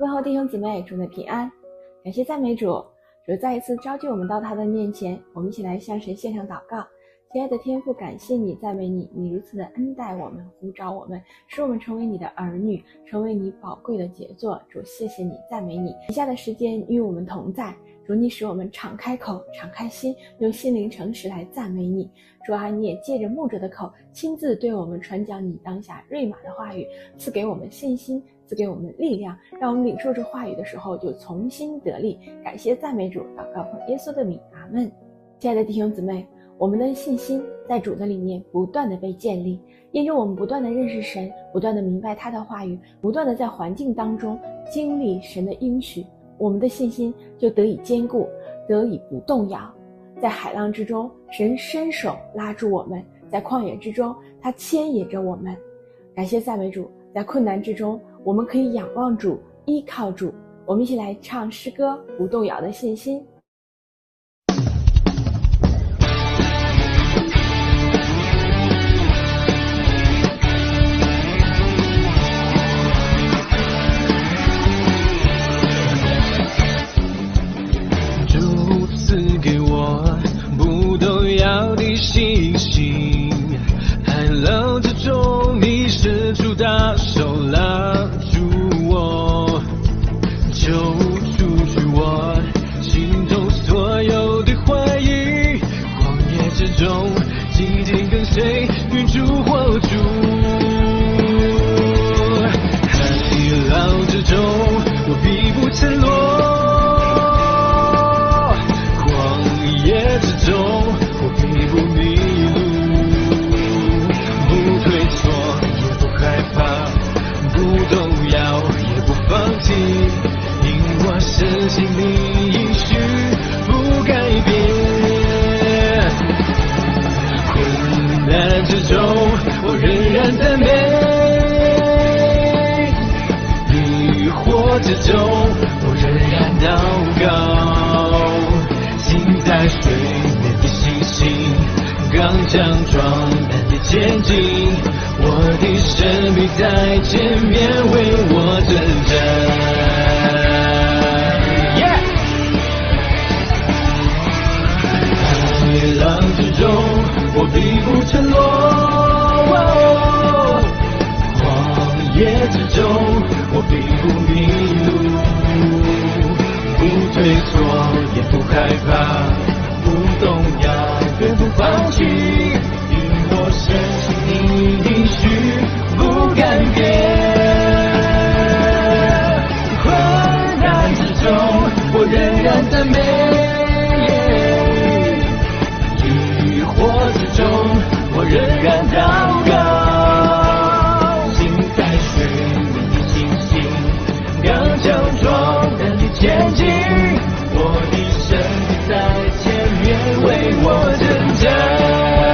问候弟兄姊妹，主内平安。感谢赞美主，主再一次召集我们到他的面前，我们一起来向神献上祷告。亲爱的天父，感谢你，赞美你，你如此的恩待我们，呼召我们，使我们成为你的儿女，成为你宝贵的杰作。主，谢谢你，赞美你。以下的时间与我们同在，主，你使我们敞开口，敞开心，用心灵诚实来赞美你。主啊，你也借着牧者的口，亲自对我们传讲你当下瑞玛的话语，赐给我们信心，赐给我们力量，让我们领受这话语的时候就从心得力。感谢赞美主，祷告奉耶稣的名，阿们。亲爱的弟兄姊妹，我们的信心在主的里面不断的被建立，因着我们不断的认识神，不断的明白他的话语，不断的在环境当中经历神的应许，我们的信心就得以坚固，得以不动摇。在海浪之中，神伸手拉住我们，在旷野之中，他牵引着我们。感谢赞美主，在困难之中，我们可以仰望主，依靠主。我们一起来唱诗歌，不动摇的信心。 信心，海浪之中，你伸出大手拉住我，救出去我心中所有的怀疑。旷野之中，紧紧跟随，云柱火柱。海浪之中，我必不沉落。旷野之中，不迷路，不退缩，也不害怕，不动摇，也不放弃，因我深信你应许不改变。困难之中，我仍然赞美；迷惑之中，我仍然祷告。心在水面的信心，刚强壮胆的前进，我的生命在前面为我征战。海浪之中，我必不沉落。旷野之中，我必不迷路，不退缩，也不害怕，不动摇，绝不放弃，因我深信你应许不改变。困难之中，我仍然赞美；疑惑之中，我仍然祷告。心在水面的信心，刚强壮胆的前进，我的生命在前面为我征战。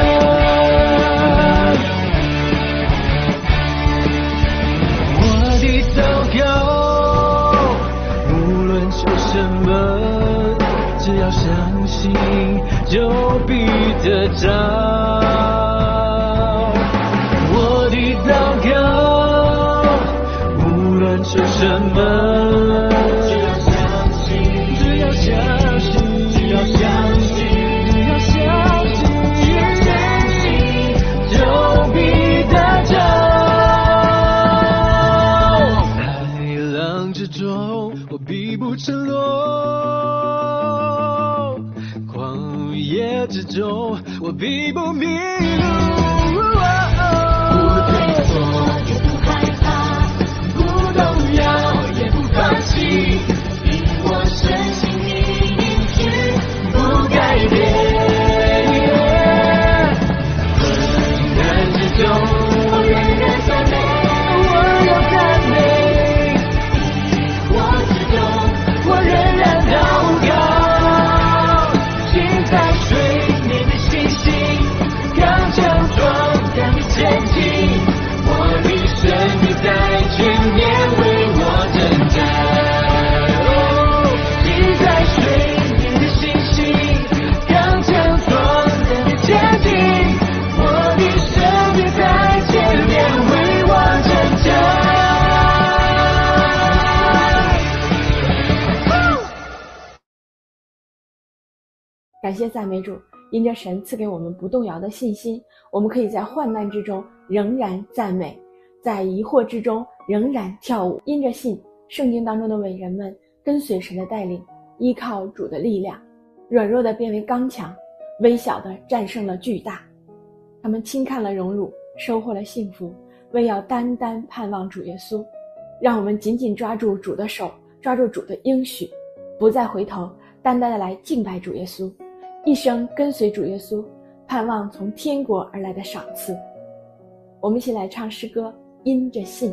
我的祷告，无论求什么，只要相信就必得着。我的祷告，无论求什么，只要相信，只要相信，只要相信，只要相信，只要相信，就必得着。海浪之中，我必不沉落；旷野之中，我必不迷路。不退缩，也不害怕，不动摇，也不放感谢赞美主，因着神赐给我们不动摇的信心，我们可以在患难之中仍然赞美，在疑惑之中仍然跳舞。因着信，圣经当中的伟人们跟随神的带领，依靠主的力量，软弱的变为刚强，微小的战胜了巨大。他们轻看了荣辱，收获了幸福，为要单单盼望主耶稣。让我们紧紧抓住主的手，抓住主的应许，不再回头，单单的来敬拜主耶稣，一生跟随主耶稣，盼望从天国而来的赏赐。我们一起来唱诗歌，因着信。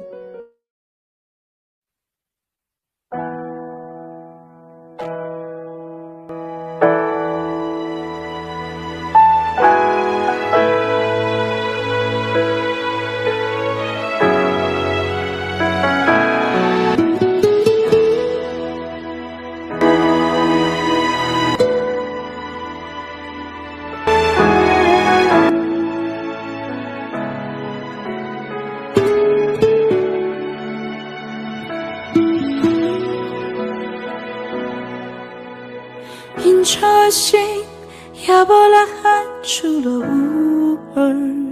因着信，亚伯拉罕出了乌尔；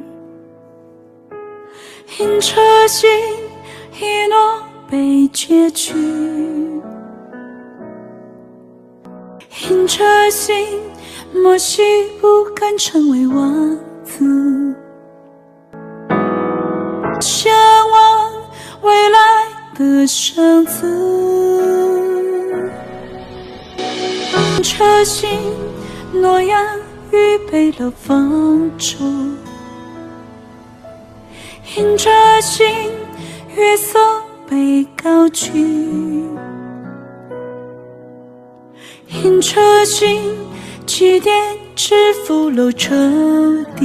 因着信，以诺被接去；因着信，摩西不敢成为王子，向往未来的赏赐。因着信，诺亚预备了方舟；因着信，约瑟被高举；因着信，基甸制服了仇敌；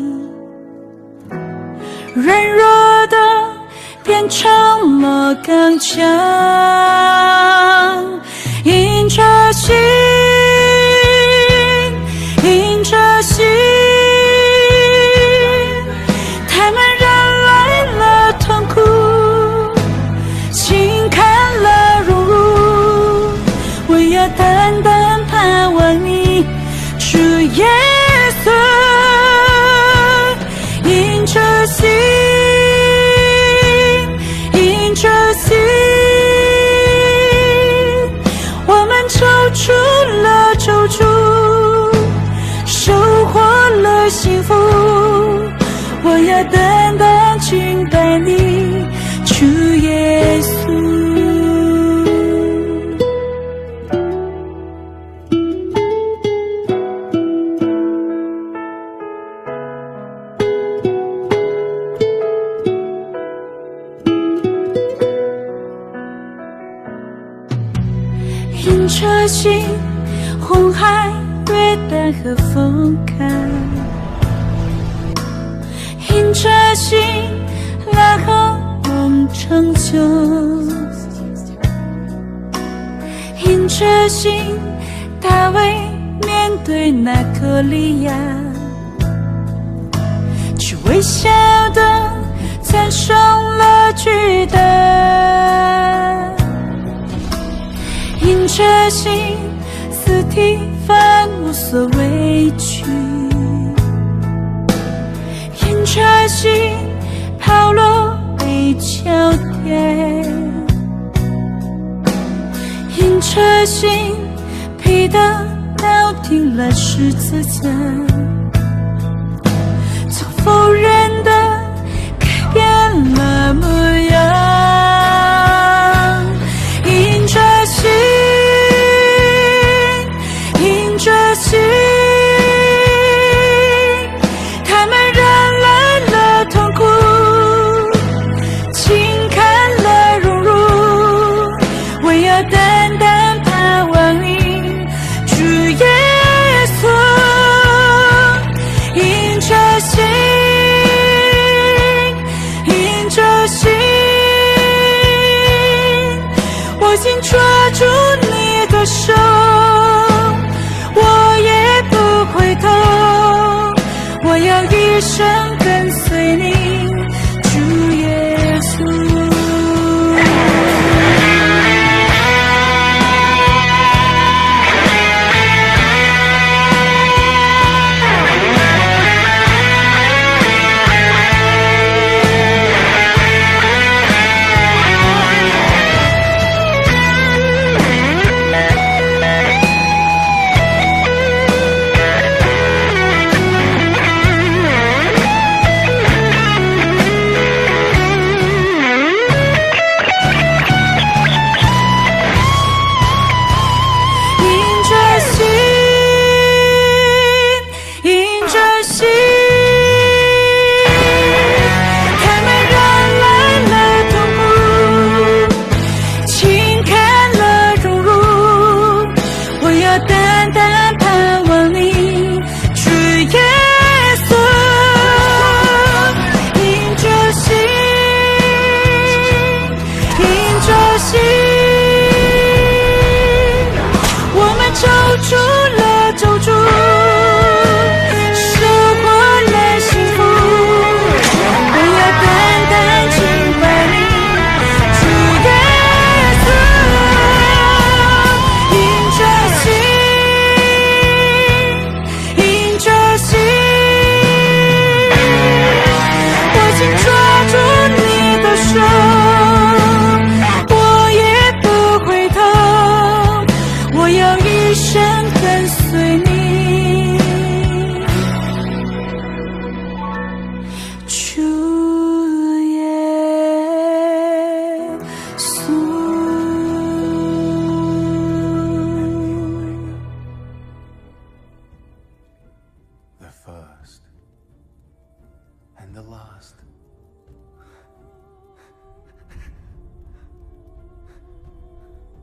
软弱的变成了刚强。因着信，因着信，他们忍耐了痛苦，轻看了荣辱，我要单单盼望你，主耶稣。因着信，因着信，走出了咒诅，收获了幸福。我要单单敬拜你，主耶稣。因着信，红海、约旦河分开；因着信，拉合蒙成就；因着信，大卫面对那歌利亚，却微笑的战胜了巨大。因着信，斯提凡无所畏惧；因着信，保罗被交点；因着信，彼得倒定了十字架，从否认的改变了模样。因着信，因着信，他们忍耐了痛苦，轻看了荣辱，我要单单盼望你，主耶稣。因着信，因着信，我紧抓住你的手，我也不回头，我要一生跟随你，主耶稣。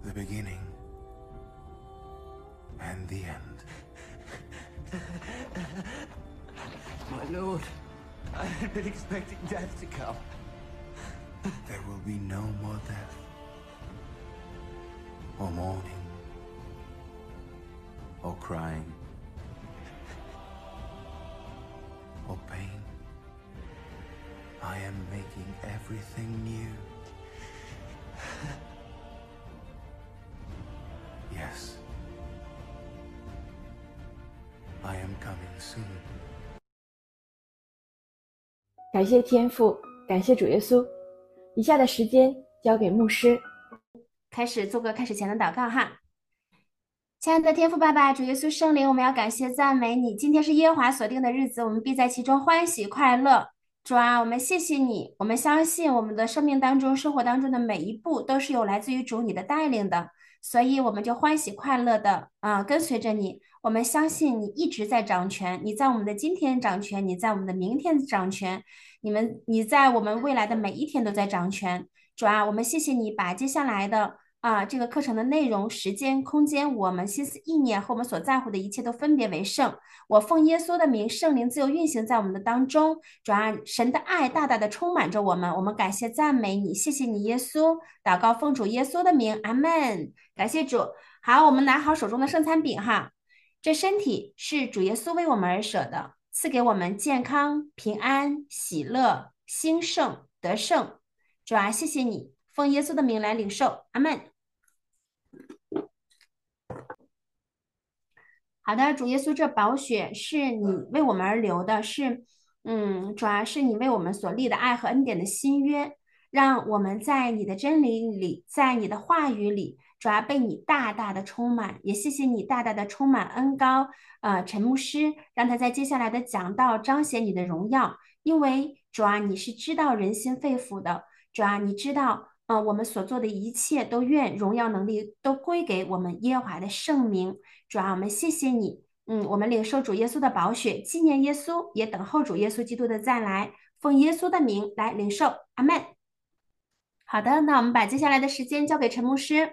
the beginning and the end. My lord, I had been expecting death to come. There will be no more death, or mourning, or crying, or pain. I am making everything new. Yes, I am coming soon. 感谢天父，感谢主耶稣。以下的时间交给牧师。 开始做个开始前的祷告哈。亲爱的天父爸爸，主耶稣圣灵，我们要感谢赞美你。今天是耶和华所定的日子，我们必在其中欢喜快乐。主啊，我们谢谢你，我们相信我们的生命当中、生活当中的每一步都是有来自于主你的带领的，所以我们就欢喜快乐的跟随着你。我们相信你一直在掌权，你在我们的今天掌权，你在我们的明天掌权，你在我们未来的每一天都在掌权。主啊，我们谢谢你把接下来的这个课程的内容、时间、空间，我们心思意念和我们所在乎的一切都分别为圣。我奉耶稣的名，圣灵自由运行在我们的当中。主啊，神的爱大大的充满着我们，我们感谢赞美你，谢谢你耶稣。祷告奉主耶稣的名，阿门。感谢主。好，我们拿好手中的圣餐饼哈。这身体是主耶稣为我们而舍的，赐给我们健康、平安、喜乐、兴盛、得胜。主啊，谢谢你，奉耶稣的名来领受，阿门。好的，主耶稣，这宝血是你为我们而流的，主要是你为我们所立的爱和恩典的新约，让我们在你的真理里，在你的话语里，主要被你大大的充满。也谢谢你大大的充满恩膏，陈牧师，让他在接下来的讲道彰显你的荣耀，因为主啊，你是知道人心肺腑的，主啊，你知道。我们所做的一切都愿荣耀能力都归给我们耶和华的圣名。主啊，我们谢谢你。我们领受主耶稣的宝血，纪念耶稣，也等候主耶稣基督的再来，奉耶稣的名来领受，阿门。好的，那我们把接下来的时间交给陈牧师。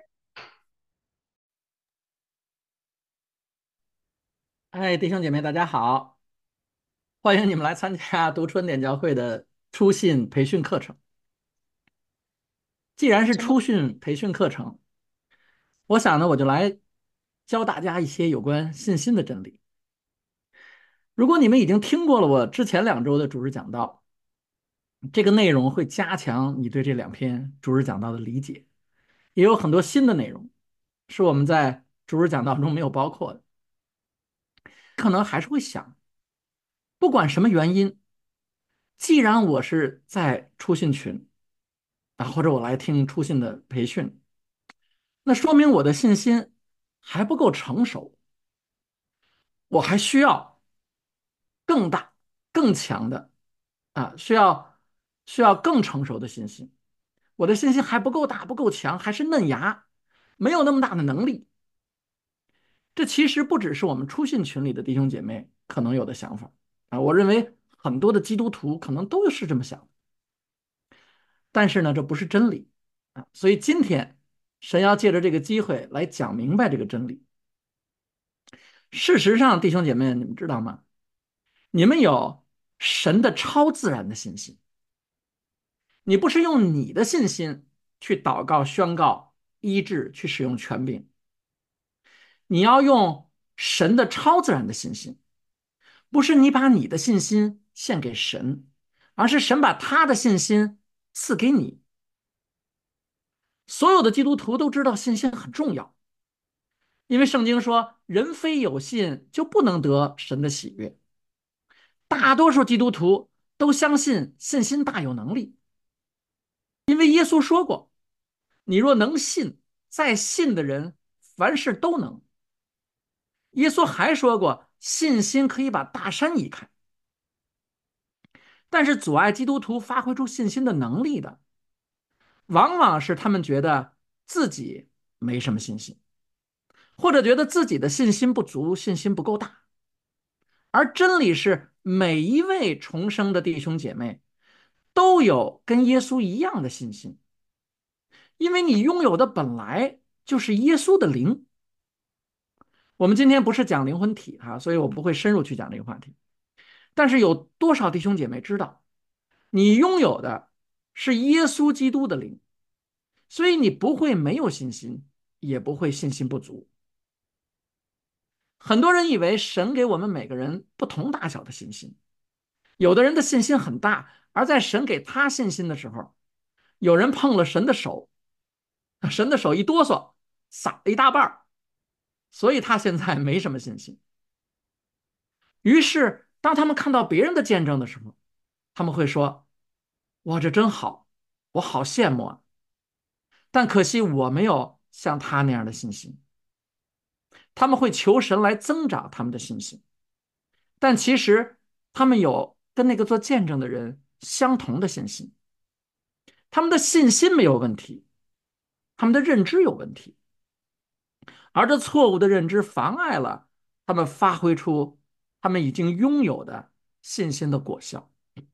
弟兄姐妹，大家好，欢迎你们来参加读春点教会的初信培训课程。既然是初训培训课程，我想呢，我就来教大家一些有关信心的真理。如果你们已经听过了我之前2周的主日讲道，这个内容会加强你对这2篇主日讲道的理解，也有很多新的内容是我们在主日讲道中没有包括的。可能还是会想，不管什么原因，既然我是在初信群或者我来听初信的培训，那说明我的信心还不够成熟，我还需要更大、更强的需要更成熟的信心。我的信心还不够大、不够强，还是嫩芽，没有那么大的能力。这其实不只是我们初信群里的弟兄姐妹可能有的想法我认为很多的基督徒可能都是这么想的。但是呢，这不是真理所以今天神要借着这个机会来讲明白这个真理。事实上，弟兄姐妹，你们知道吗？你们有神的超自然的信心。你不是用你的信心去祷告、宣告、医治、去使用权柄，你要用神的超自然的信心。不是你把你的信心献给神，而是神把他的信心赐给你。所有的基督徒都知道信心很重要，因为圣经说人非有信就不能得神的喜悦。大多数基督徒都相信信心大有能力，因为耶稣说过，你若能信，在信的人凡事都能。耶稣还说过，信心可以把大山移开。但是阻碍基督徒发挥出信心的能力的，往往是他们觉得自己没什么信心，或者觉得自己的信心不足，信心不够大。而真理是，每一位重生的弟兄姐妹都有跟耶稣一样的信心，因为你拥有的本来就是耶稣的灵。我们今天不是讲灵魂体哈，所以我不会深入去讲这个话题。但是有多少弟兄姐妹知道，你拥有的是耶稣基督的灵，所以你不会没有信心，也不会信心不足。很多人以为神给我们每个人不同大小的信心，有的人的信心很大，而在神给他信心的时候，有人碰了神的手，神的手一哆嗦，撒了一大半，所以他现在没什么信心。于是当他们看到别人的见证的时候，他们会说：哇，这真好，我好羡慕啊！但可惜我没有像他那样的信心。他们会求神来增长他们的信心，但其实他们有跟那个做见证的人相同的信心。他们的信心没有问题，他们的认知有问题，而这错误的认知妨碍了他们发挥出他们已经拥有的信心的果效。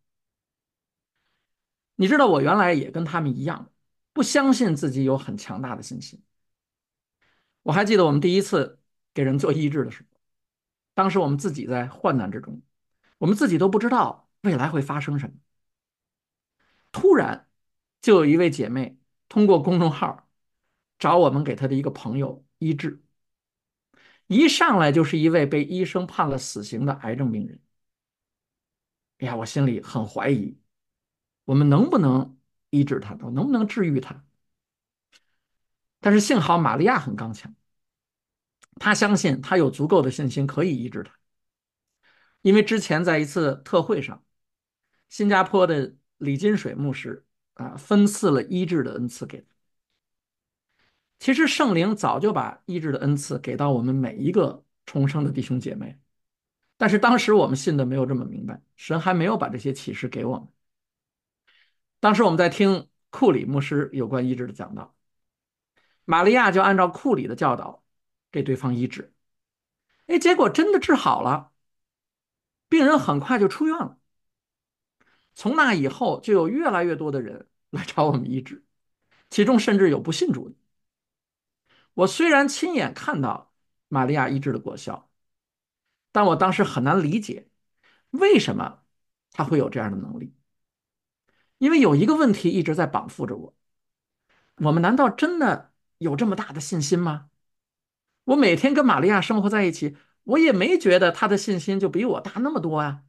你知道，我原来也跟他们一样，不相信自己有很强大的信心。我还记得我们第一次给人做医治的时候，当时我们自己在患难之中，我们自己都不知道未来会发生什么。突然，就有一位姐妹通过公众号找我们给她的一个朋友医治，一上来就是一位被医生判了死刑的癌症病人。哎呀，我心里很怀疑，我们能不能医治他，我能不能治愈他？但是幸好玛利亚很刚强，她相信她有足够的信心可以医治他，因为之前在一次特会上，新加坡的李金水牧师分赐了医治的恩赐给他。其实圣灵早就把医治的恩赐给到我们每一个重生的弟兄姐妹，但是当时我们信的没有这么明白，神还没有把这些启示给我们。当时我们在听库里牧师有关医治的讲道，玛利亚就按照库里的教导给对方医治，结果真的治好了，病人很快就出院了。从那以后，就有越来越多的人来找我们医治，其中甚至有不信主的。我虽然亲眼看到玛利亚医治的果效，但我当时很难理解为什么他会有这样的能力。因为有一个问题一直在绑缚着我：我们难道真的有这么大的信心吗？我每天跟玛利亚生活在一起，我也没觉得她的信心就比我大那么多呀。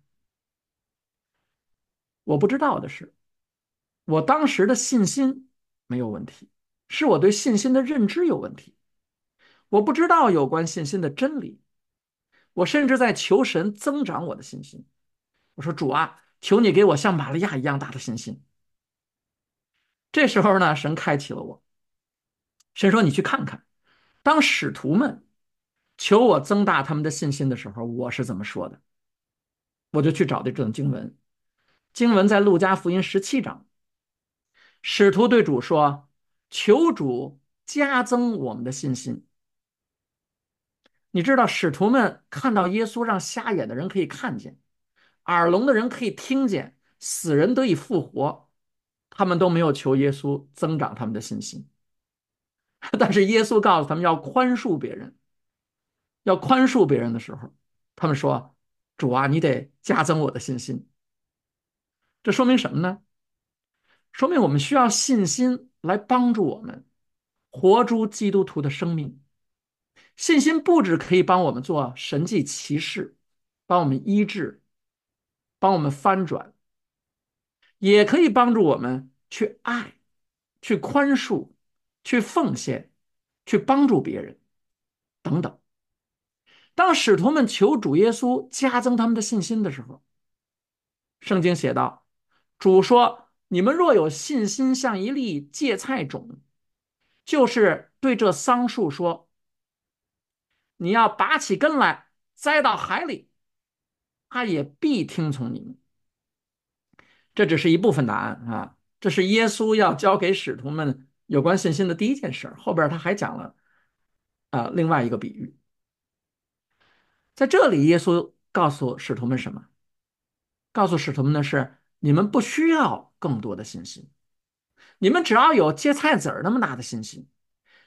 我不知道的是，我当时的信心没有问题，是我对信心的认知有问题。我不知道有关信心的真理，我甚至在求神增长我的信心。我说：主啊，求你给我像玛利亚一样大的信心。这时候呢，神开启了我，神说：你去看看，当使徒们求我增大他们的信心的时候，我是怎么说的。我就去找这段经文，经文在路加福音17章，使徒对主说：求主加增我们的信心。你知道，使徒们看到耶稣让瞎眼的人可以看见，耳聋的人可以听见，死人得以复活，他们都没有求耶稣增长他们的信心。但是耶稣告诉他们要宽恕别人，要宽恕别人的时候，他们说：主啊，你得加增我的信心。这说明什么呢？说明我们需要信心来帮助我们活出基督徒的生命。信心不只可以帮我们做神迹奇事，帮我们医治，帮我们翻转，也可以帮助我们去爱，去宽恕，去奉献，去帮助别人等等。当使徒们求主耶稣加增他们的信心的时候，圣经写道：主说，你们若有信心像一粒芥菜种，就是对这桑树说，你要拔起根来栽到海里，他也必听从你们。这只是一部分答案啊，这是耶稣要教给使徒们有关信心的第一件事。后边他还讲了另外一个比喻。在这里耶稣告诉使徒们什么？告诉使徒们的是，你们不需要更多的信心，你们只要有芥菜籽儿那么大的信心，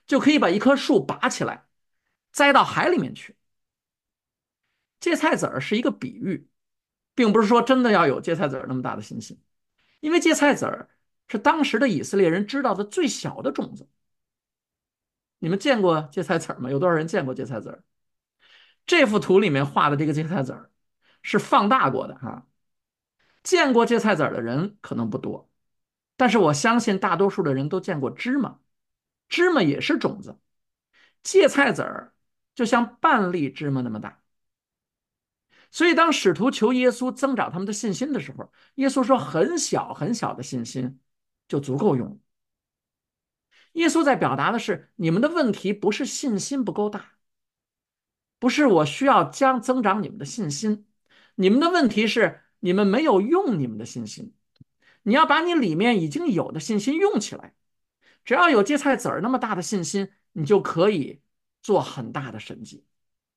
就可以把一棵树拔起来，栽到海里面去。芥菜籽儿是一个比喻，并不是说真的要有芥菜籽儿那么大的信心，因为芥菜籽儿是当时的以色列人知道的最小的种子。你们见过芥菜籽儿吗？有多少人见过芥菜籽儿？这幅图里面画的这个芥菜籽儿是放大过的哈，见过芥菜籽儿的人可能不多，但是我相信大多数的人都见过芝麻，芝麻也是种子，芥菜籽儿就像半粒芝麻那么大。所以当使徒求耶稣增长他们的信心的时候，耶稣说很小很小的信心就足够用。耶稣在表达的是，你们的问题不是信心不够大，不是我需要增长你们的信心，你们的问题是你们没有用你们的信心。你要把你里面已经有的信心用起来，只要有芥菜籽儿那么大的信心，你就可以做很大的神迹。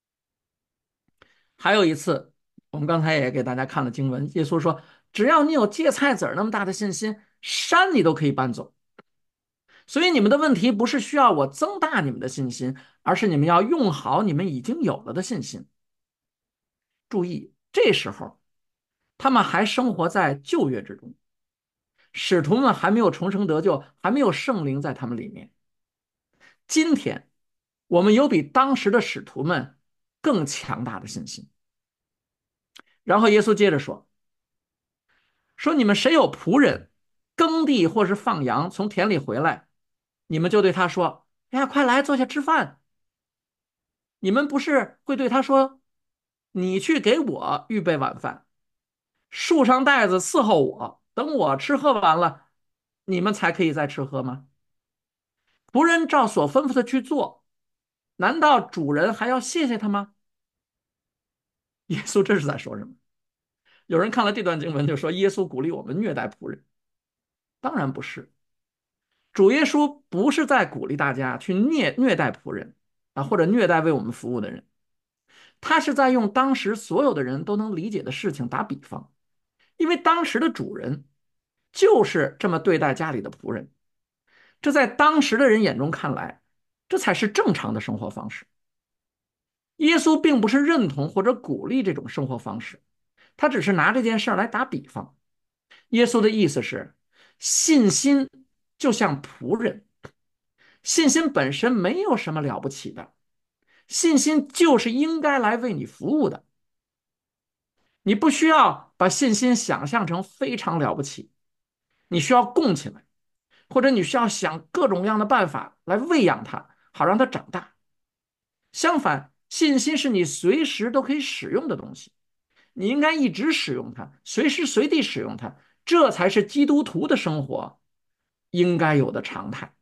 还有一次，我们刚才也给大家看了经文，耶稣说，只要你有芥菜籽儿那么大的信心，山你都可以搬走。所以你们的问题不是需要我增大你们的信心，而是你们要用好你们已经有了的信心。注意，这时候他们还生活在旧约之中，使徒们还没有重生得救，还没有圣灵在他们里面。今天我们有比当时的使徒们更强大的信心。然后耶稣接着说你们谁有仆人耕地或是放羊从田里回来，你们就对他说，哎呀，快来坐下吃饭。你们不是会对他说，你去给我预备晚饭，束上带子伺候我，等我吃喝完了，你们才可以再吃喝吗？仆人照所吩咐的去做，难道主人还要谢谢他吗？耶稣这是在说什么？有人看了这段经文就说耶稣鼓励我们虐待仆人，当然不是。主耶稣不是在鼓励大家去虐待仆人啊，或者虐待为我们服务的人，他是在用当时所有的人都能理解的事情打比方，因为当时的主人就是这么对待家里的仆人，这在当时的人眼中看来，这才是正常的生活方式。耶稣并不是认同或者鼓励这种生活方式，他只是拿这件事来打比方。耶稣的意思是，信心就像仆人，信心本身没有什么了不起的，信心就是应该来为你服务的。你不需要把信心想象成非常了不起，你需要供起来，或者你需要想各种各样的办法来喂养它，好让它长大。相反，信心是你随时都可以使用的东西，你应该一直使用它，随时随地使用它，这才是基督徒的生活应该有的常态。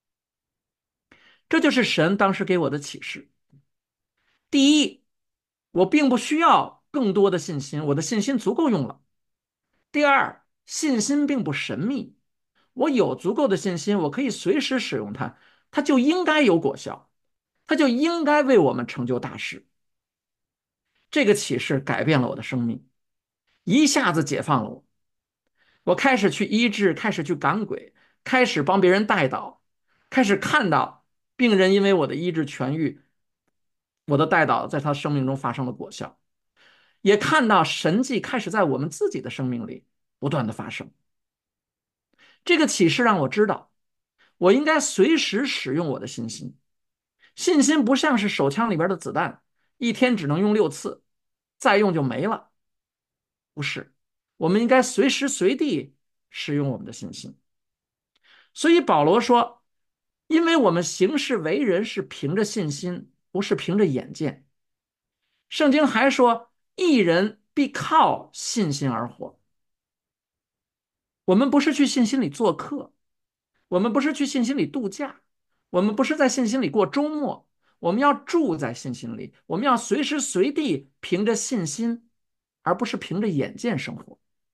这就是神当时给我的启示。第一，我并不需要更多的信心，我的信心足够用了。第二，信心并不神秘，我有足够的信心，我可以随时使用它，它就应该有果效，它就应该为我们成就大事。这个启示改变了我的生命，一下子解放了我。我开始去医治，开始去赶鬼，开始帮别人代祷，开始看到病人因为我的医治痊愈，我的代祷在他生命中发生了果效，也看到神迹开始在我们自己的生命里不断的发生。这个启示让我知道，我应该随时使用我的信心。信心不像是手枪里边的子弹，一天只能用6次，再用就没了。不是，我们应该随时随地使用我们的信心。所以保罗说，因为我们行事为人是凭着信心，不是凭着眼见。圣经还说，义人必靠信心而活。我们不是去信心里做客，我们不是去信心里度假，我们不是在信心里过周末，我们要住在信心里，我们要随时随地凭着信心，而不是凭着眼见生活。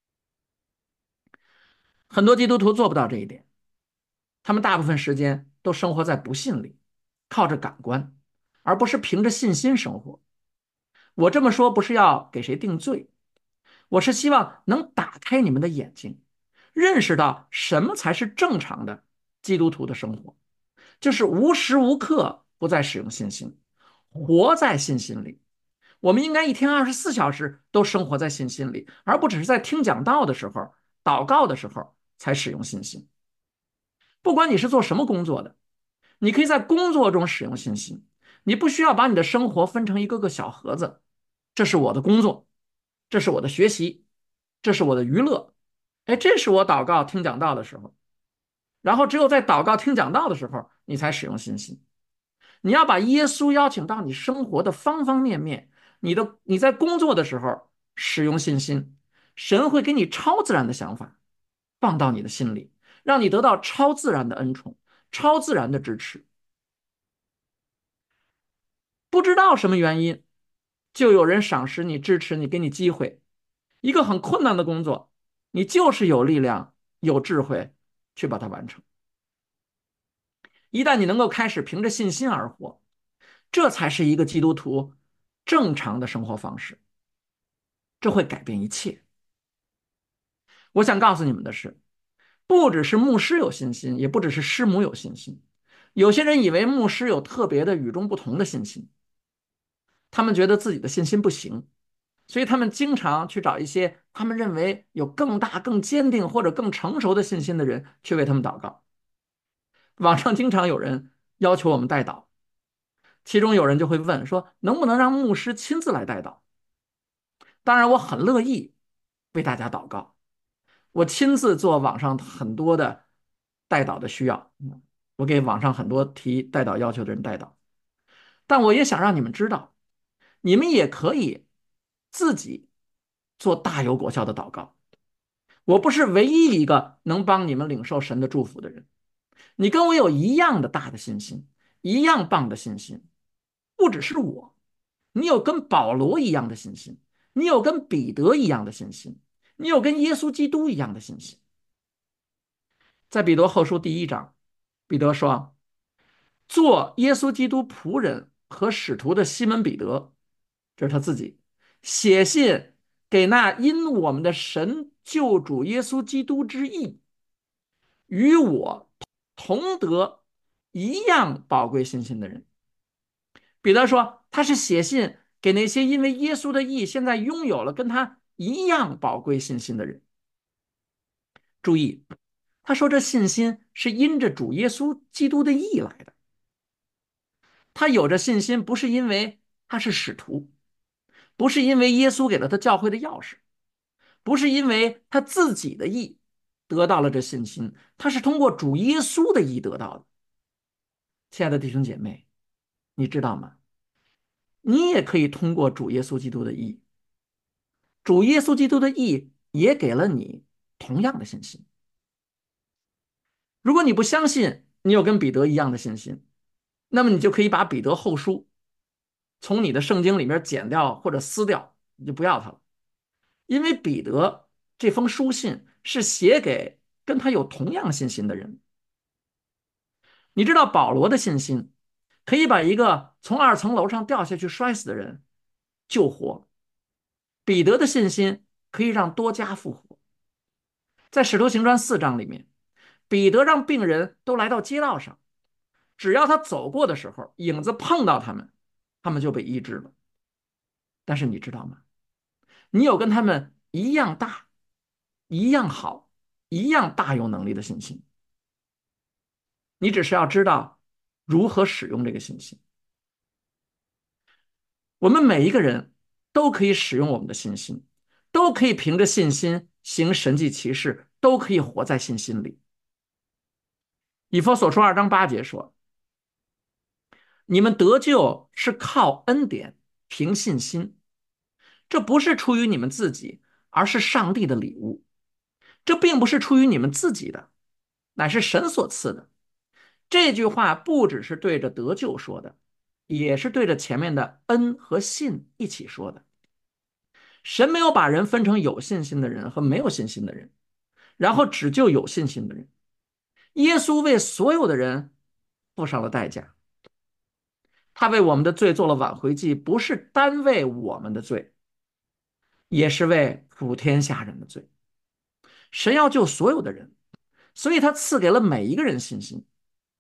很多基督徒做不到这一点，他们大部分时间都生活在不信里，靠着感官，而不是凭着信心生活。我这么说不是要给谁定罪，我是希望能打开你们的眼睛，认识到什么才是正常的基督徒的生活， 就是无时无刻不在使用信心，活在信心里。我们应该一天24小时都生活在信心里，而不只是在听讲道的时候、祷告的时候才使用信心。不管你是做什么工作的，你可以在工作中使用信心，你不需要把你的生活分成一个个小盒子。这是我的工作，这是我的学习，这是我的娱乐，哎，这是我祷告听讲道的时候。然后只有在祷告听讲道的时候，你才使用信心。你要把耶稣邀请到你生活的方方面面。你在工作的时候使用信心，神会给你超自然的想法放到你的心里，让你得到超自然的恩宠、超自然的支持。不知道什么原因，就有人赏识你、支持你、给你机会。一个很困难的工作，你就是有力量、有智慧去把它完成。一旦你能够开始凭着信心而活，这才是一个基督徒正常的生活方式。这会改变一切。我想告诉你们的是，不只是牧师有信心，也不只是师母有信心。有些人以为牧师有特别的与众不同的信心，他们觉得自己的信心不行，所以他们经常去找一些他们认为有更大、更坚定或者更成熟的信心的人去为他们祷告。网上经常有人要求我们代祷，其中有人就会问说，能不能让牧师亲自来代祷？当然，我很乐意为大家祷告，我亲自做网上很多的代祷的需要，我给网上很多提代祷要求的人代祷。但我也想让你们知道，你们也可以自己做大有果效的祷告。我不是唯一一个能帮你们领受神的祝福的人，你跟我有一样的大的信心，一样棒的信心。不只是我，你有跟保罗一样的信心，你有跟彼得一样的信心，你有跟耶稣基督一样的信心。在彼得后书第1章，彼得说，做耶稣基督仆人和使徒的西门彼得，这是他自己写信给那因我们的神救主耶稣基督之义与我同得一样宝贵信心的人。彼得说，他是写信给那些因为耶稣的义现在拥有了跟他一样宝贵信心的人。注意，他说这信心是因着主耶稣基督的义来的。他有着信心，不是因为他是使徒，不是因为耶稣给了他教会的钥匙，不是因为他自己的义得到了这信心，他是通过主耶稣的义得到的。亲爱的弟兄姐妹，你知道吗？你也可以通过主耶稣基督的义，主耶稣基督的义也给了你同样的信心。如果你不相信你有跟彼得一样的信心，那么你就可以把彼得后书从你的圣经里面剪掉或者撕掉，你就不要它了。因为彼得这封书信是写给跟他有同样信心的人。你知道保罗的信心可以把一个从2层楼上掉下去摔死的人救活，彼得的信心可以让多家复活。在使徒行传4章里面，彼得让病人都来到街道上，只要他走过的时候，影子碰到他们，他们就被医治了。但是你知道吗？你有跟他们一样大、一样好、一样大有能力的信心，你只是要知道如何使用这个信心。我们每一个人都可以使用我们的信心，都可以凭着信心行神迹奇事，都可以活在信心里。以弗所书2章8节说，你们得救是靠恩典，凭信心，这不是出于你们自己，而是上帝的礼物。这并不是出于你们自己的，乃是神所赐的。这句话不只是对着得救说的，也是对着前面的恩和信一起说的。神没有把人分成有信心的人和没有信心的人，然后只救有信心的人。耶稣为所有的人付上了代价，他为我们的罪做了挽回祭，不是单为我们的罪，也是为普天下人的罪。神要救所有的人，所以他赐给了每一个人信心。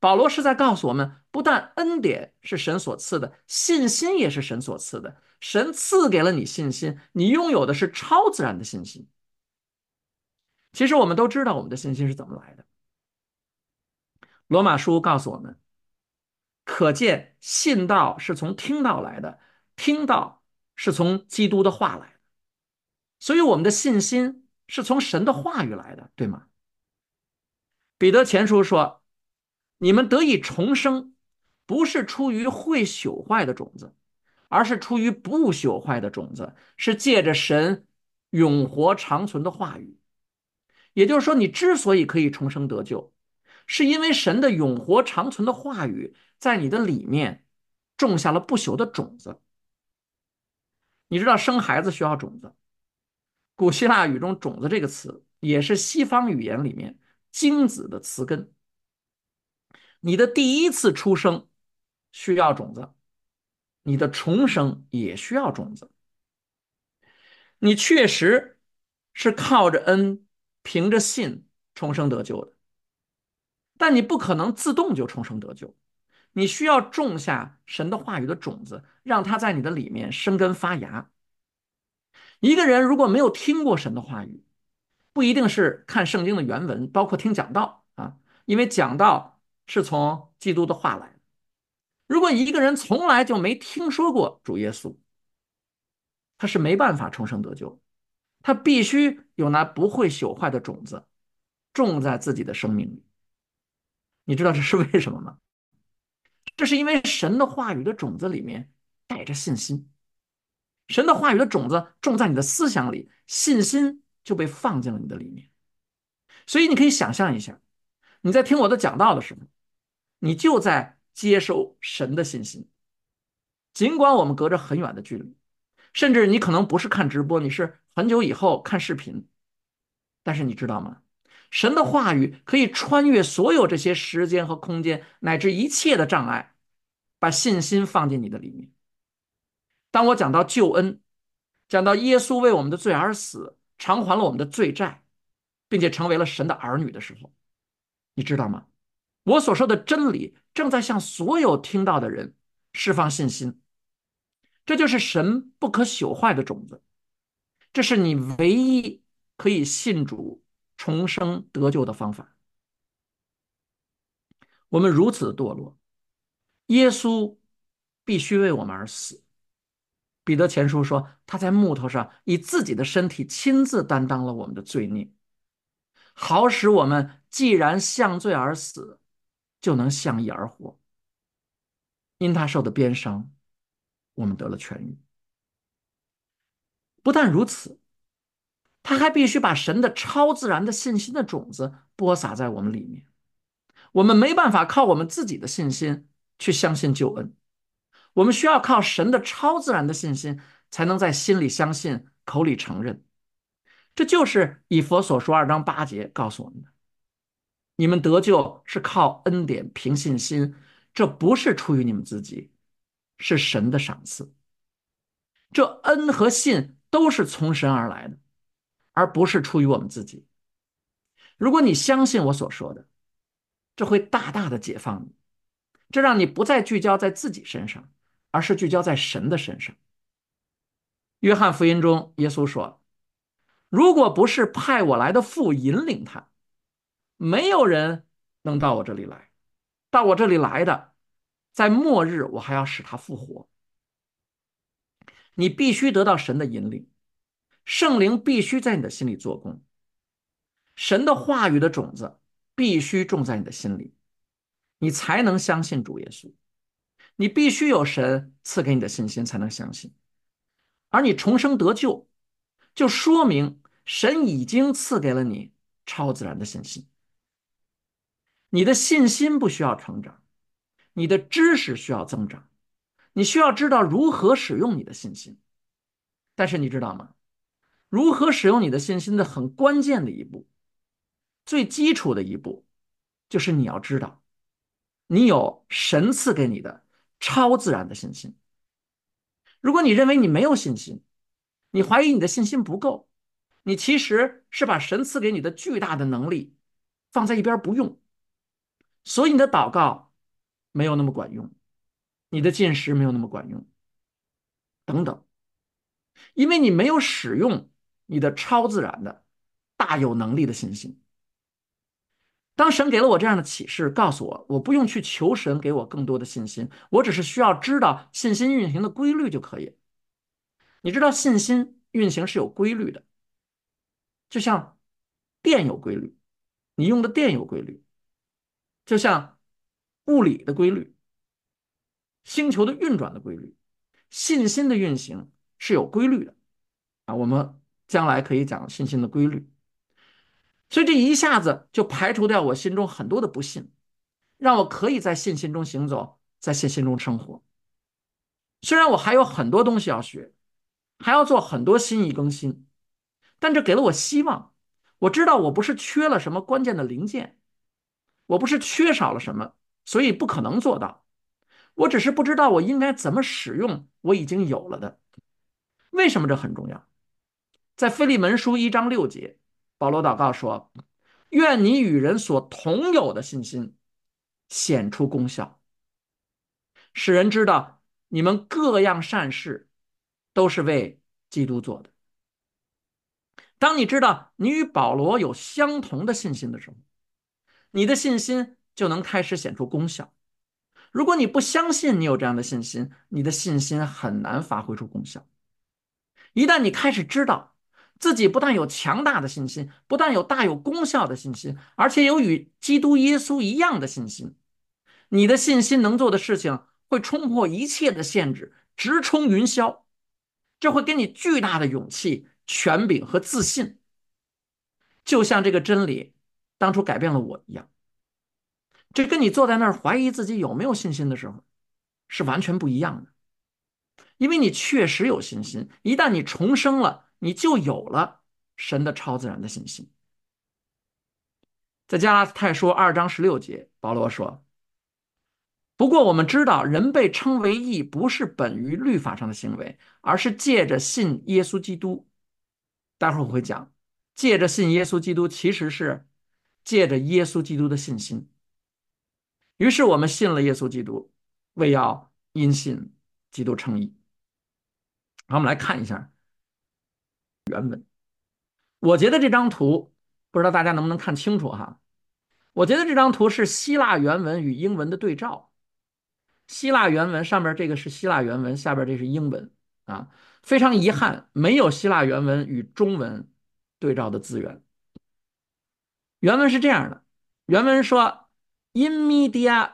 保罗是在告诉我们，不但恩典是神所赐的，信心也是神所赐的。神赐给了你信心，你拥有的是超自然的信心。其实我们都知道我们的信心是怎么来的。罗马书告诉我们，可见信道是从听道来的，听道是从基督的话来的。所以我们的信心是从神的话语来的，对吗？彼得前书说，你们得以重生，不是出于会朽坏的种子，而是出于不朽坏的种子，是借着神永活长存的话语。也就是说，你之所以可以重生得救，是因为神的永活长存的话语在你的里面种下了不朽的种子。你知道生孩子需要种子，古希腊语中种子这个词也是西方语言里面精子的词根。你的第一次出生需要种子，你的重生也需要种子。你确实是靠着恩，凭着信重生得救的，但你不可能自动就重生得救，你需要种下神的话语的种子，让它在你的里面生根发芽。一个人如果没有听过神的话语，不一定是看圣经的原文，包括听讲道啊，因为讲道是从基督的话来的。如果一个人从来就没听说过主耶稣，他是没办法重生得救，他必须有那不会朽坏的种子种在自己的生命里。你知道这是为什么吗？这是因为神的话语的种子里面带着信心，神的话语的种子种在你的思想里，信心就被放进了你的里面。所以你可以想象一下，你在听我的讲道的时候，你就在接受神的信心。尽管我们隔着很远的距离，甚至你可能不是看直播，你是很久以后看视频，但是你知道吗？神的话语可以穿越所有这些时间和空间，乃至一切的障碍，把信心放进你的里面。当我讲到救恩，讲到耶稣为我们的罪而死，偿还了我们的罪债，并且成为了神的儿女的时候，你知道吗？我所说的真理正在向所有听到的人释放信心。这就是神不可朽坏的种子，这是你唯一可以信主重生得救的方法。我们如此的堕落，耶稣必须为我们而死。彼得前书说，他在木头上以自己的身体亲自担当了我们的罪孽，好使我们既然向罪而死，就能向义而活。因他受的鞭伤，我们得了痊愈。不但如此，他还必须把神的超自然的信心的种子播撒在我们里面。我们没办法靠我们自己的信心去相信救恩，我们需要靠神的超自然的信心，才能在心里相信，口里承认。这就是以弗所书2章8节告诉我们的：你们得救是靠恩典，凭信心，这不是出于你们自己，是神的赏赐。这恩和信都是从神而来的，而不是出于我们自己。如果你相信我所说的，这会大大的解放你，这让你不再聚焦在自己身上，而是聚焦在神的身上。约翰福音中，耶稣说，如果不是派我来的父引领他，没有人能到我这里来。到我这里来的，在末日我还要使他复活。你必须得到神的引领，圣灵必须在你的心里做工，神的话语的种子必须种在你的心里，你才能相信主耶稣。你必须有神赐给你的信心才能相信，而你重生得救，就说明神已经赐给了你超自然的信心。你的信心不需要成长，你的知识需要增长，你需要知道如何使用你的信心。但是你知道吗？如何使用你的信心的很关键的一步，最基础的一步，就是你要知道，你有神赐给你的超自然的信心。如果你认为你没有信心，你怀疑你的信心不够，你其实是把神赐给你的巨大的能力放在一边不用。 所以你的祷告没有那么管用，你的进食没有那么管用，等等，因为你没有使用你的超自然的、大有能力的信心。当神给了我这样的启示，告诉我，我不用去求神给我更多的信心，我只是需要知道信心运行的规律就可以。你知道信心运行是有规律的，就像电有规律，你用的电有规律，就像物理的规律、星球的运转的规律，信心的运行是有规律的啊。我们将来可以讲信心的规律，所以这一下子就排除掉我心中很多的不信，让我可以在信心中行走，在信心中生活。虽然我还有很多东西要学，还要做很多心意更新，但这给了我希望。我知道我不是缺了什么关键的零件，我不是缺少了什么，所以不可能做到。我只是不知道我应该怎么使用我已经有了的。为什么这很重要？在腓利门书1章6节，保罗祷告说：愿你与人所同有的信心显出功效，使人知道你们各样善事都是为基督做的。当你知道你与保罗有相同的信心的时候，你的信心就能开始显出功效。如果你不相信你有这样的信心，你的信心很难发挥出功效。一旦你开始知道自己不但有强大的信心，不但有大有功效的信心，而且有与基督耶稣一样的信心，你的信心能做的事情会冲破一切的限制，直冲云霄。这会给你巨大的勇气、权柄和自信，就像这个真理当初改变了我一样。这跟你坐在那儿怀疑自己有没有信心的时候是完全不一样的，因为你确实有信心，一旦你重生了，你就有了神的超自然的信心。在加拉太书2章16节，保罗说：不过我们知道，人被称为义，不是本于律法上的行为，而是借着信耶稣基督。待会儿我会讲，借着信耶稣基督，其实是借着耶稣基督的信心。于是我们信了耶稣基督，为要因信基督称义。好，我们来看一下原文。我觉得这张图不知道大家能不能看清楚哈？我觉得这张图是希腊原文与英文的对照。希腊原文上面这个是希腊原文，下边这是英文啊。非常遗憾，没有希腊原文与中文对照的资源。原文是这样的，原文说 "In media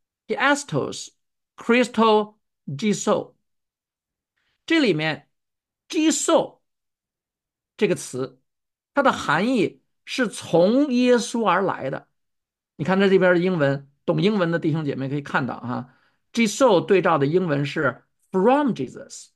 piastos Christo Giso"，这里面 Giso 这个词，它的含义是从耶稣而来的。你看这边的英文，懂英文的弟兄姐妹可以看到啊 Giso 对照的英文是 from Jesus，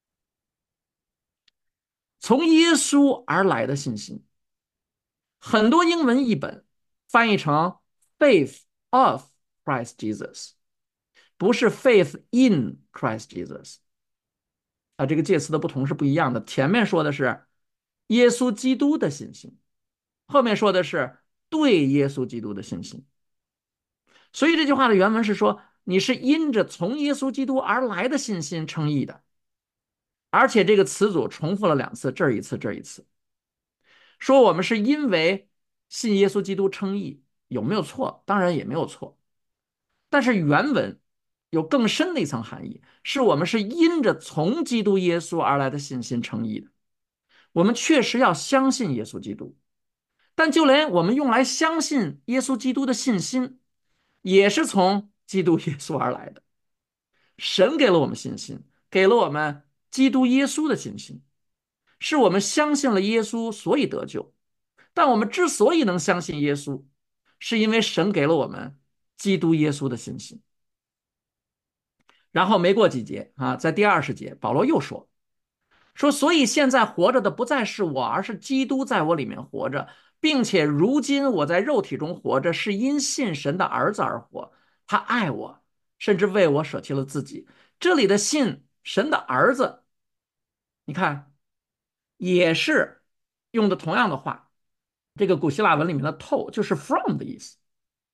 从耶稣而来的信心。很多英文译本翻译成 faith of Christ Jesus， 不是 faith in Christ Jesus 啊，这个介词的不同是不一样的。前面说的是耶稣基督的信心，后面说的是对耶稣基督的信心。所以这句话的原文是说，你是因着从耶稣基督而来的信心称义的，而且这个词组重复了2次，这一次，这一次。说我们是因为信耶稣基督称义，有没有错？当然也没有错。但是原文有更深的一层含义，是我们是因着从基督耶稣而来的信心称义的。我们确实要相信耶稣基督，但就连我们用来相信耶稣基督的信心，也是从基督耶稣而来的。神给了我们信心，给了我们基督耶稣的信心，是我们相信了耶稣，所以得救。但我们之所以能相信耶稣，是因为神给了我们基督耶稣的信心。然后没过几节啊，在第20节，保罗又说，所以现在活着的不再是我，而是基督在我里面活着，并且如今我在肉体中活着，是因信神的儿子而活。他爱我，甚至为我舍弃了自己。这里的信神的儿子，你看也是用的同样的话，这个古希腊文里面的 to 就是 from 的意思。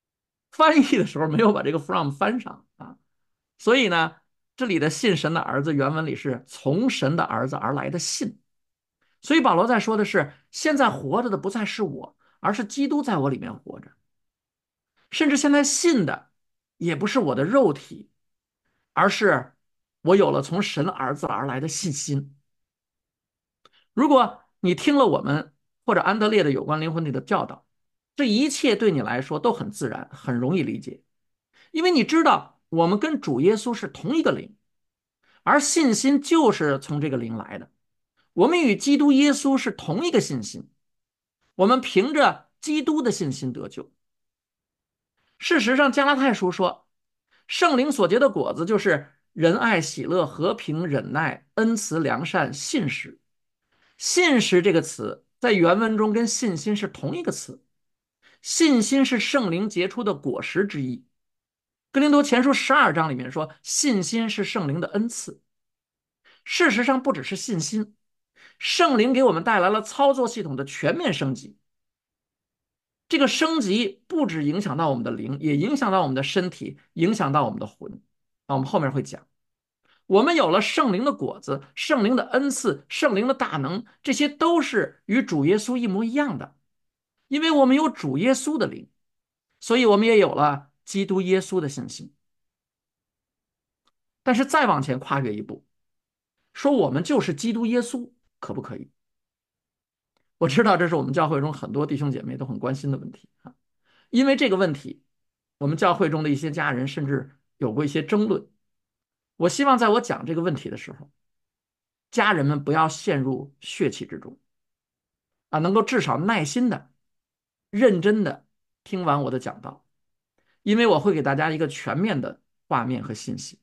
翻译的时候没有把这个 from 翻上啊。所以呢，这里的信神的儿子原文里是从神的儿子而来的信。所以保罗在说的是，现在活着的不再是我，而是基督在我里面活着。甚至现在信的也不是我的肉体，而是我有了从神儿子而来的信心。如果你听了我们或者安德烈的有关灵魂体的教导，这一切对你来说都很自然，很容易理解，因为你知道我们跟主耶稣是同一个灵，而信心就是从这个灵来的。我们与基督耶稣是同一个信心，我们凭着基督的信心得救。事实上，加拉太书说，圣灵所结的果子就是仁爱、喜乐、和平、忍耐、恩慈、良善、信实。信实这个词在原文中跟信心是同一个词，信心是圣灵结出的果实之一。哥林多前书12章里面说，信心是圣灵的恩赐。事实上，不只是信心，圣灵给我们带来了操作系统的全面升级。这个升级不只影响到我们的灵，也影响到我们的身体，影响到我们的魂。我们后面会讲，我们有了圣灵的果子、圣灵的恩赐、圣灵的大能，这些都是与主耶稣一模一样的。因为我们有主耶稣的灵，所以我们也有了基督耶稣的信心。但是再往前跨越一步，说我们就是基督耶稣，可不可以？我知道这是我们教会中很多弟兄姐妹都很关心的问题啊，因为这个问题，我们教会中的一些家人甚至有过一些争论。我希望在我讲这个问题的时候，家人们不要陷入血气之中啊，能够至少耐心的、认真的听完我的讲道，因为我会给大家一个全面的画面和信息。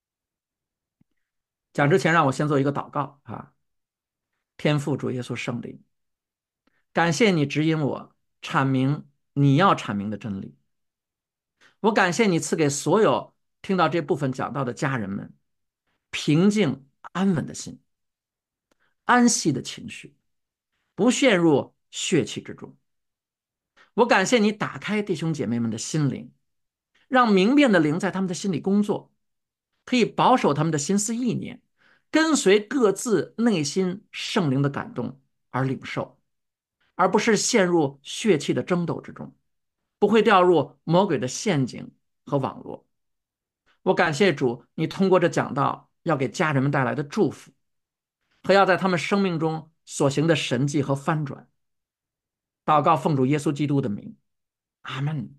讲之前，让我先做一个祷告啊，天父主耶稣圣灵，感谢你指引我阐明你要阐明的真理。我感谢你赐给所有听到这部分讲道的家人们平静安稳的心，安息的情绪，不陷入血气之中。我感谢你打开弟兄姐妹们的心灵，让明辨的灵在他们的心里工作，可以保守他们的心思意念，跟随各自内心圣灵的感动而领受，而不是陷入血气的争斗之中，不会掉入魔鬼的陷阱和网络。我感谢主，你通过这讲道要给家人们带来的祝福，和要在他们生命中所行的神迹和翻转。祷告奉主耶稣基督的名，阿门。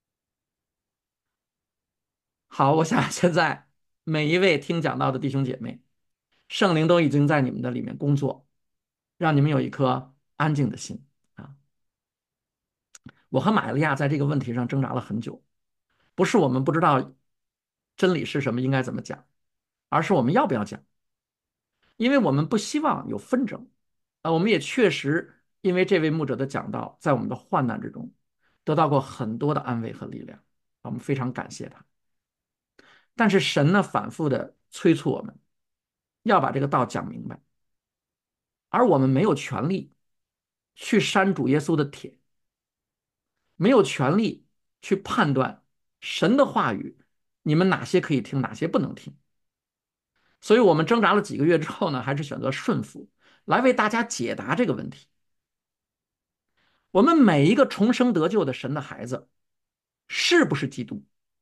好，我想现在每一位听讲道的弟兄姐妹，圣灵都已经在你们的里面工作，让你们有一颗安静的心啊。我和玛利亚在这个问题上挣扎了很久，不是我们不知道真理是什么，应该怎么讲，而是我们要不要讲，因为我们不希望有纷争啊。我们也确实因为这位牧者的讲道，在我们的患难之中得到过很多的安慰和力量，我们非常感谢他。但是神呢，反复的催促我们要把这个道讲明白，而我们没有权利去删主耶稣的帖，没有权利去判断神的话语，你们哪些可以听，哪些不能听。所以我们挣扎了几个月之后呢，还是选择顺服，来为大家解答这个问题。我们每一个重生得救的神的孩子，是不是基督？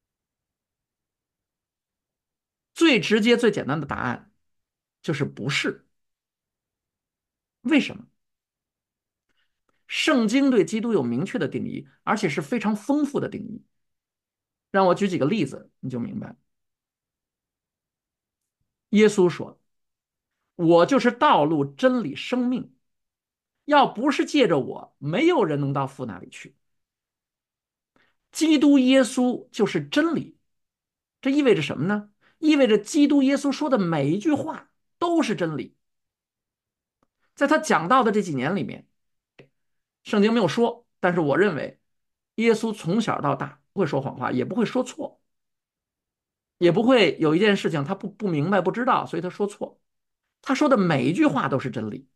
最直接、最简单的答案就是不是。为什么？圣经对基督有明确的定义，而且是非常丰富的定义。让我举几个例子，你就明白。耶稣说：“我就是道路、真理、生命，要不是借着我，没有人能到父那里去。”基督耶稣就是真理，这意味着什么呢？意味着基督耶稣说的每一句话都是真理。在他讲道的这几年里面，圣经没有说，但是我认为耶稣从小到大不会说谎话，也不会说错，也不会有一件事情他不明白不知道，所以他说错。他说的每一句话都是真理。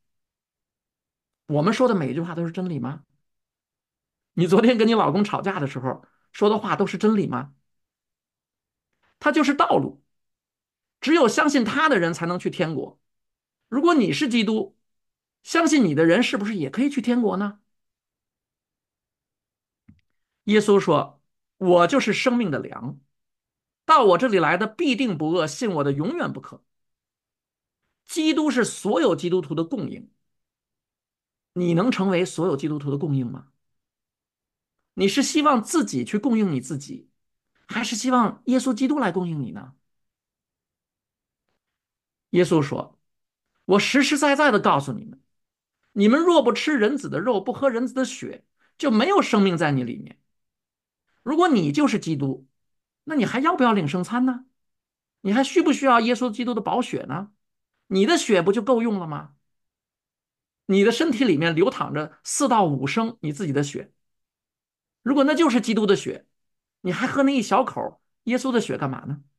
我们说的每一句话都是真理吗？你昨天跟你老公吵架的时候， 说的话都是真理吗？他就是道路，只有相信他的人才能去天国。如果你是基督，相信你的人是不是也可以去天国呢？耶稣说：“我就是生命的粮，到我这里来的必定不饿，信我的永远不渴。”基督是所有基督徒的供应，你能成为所有基督徒的供应吗？你是希望自己去供应你自己，还是希望耶稣基督来供应你呢？耶稣说：“我实实在在的告诉你们，你们若不吃人子的肉，不喝人子的血，就没有生命在你里面。如果你就是基督，那你还要不要领圣餐呢？你还需不需要耶稣基督的宝血呢？你的血不就够用了吗？你的身体里面流淌着4到5升你自己的血，如果那就是基督的血，你还喝那一小口耶稣的血干嘛呢？”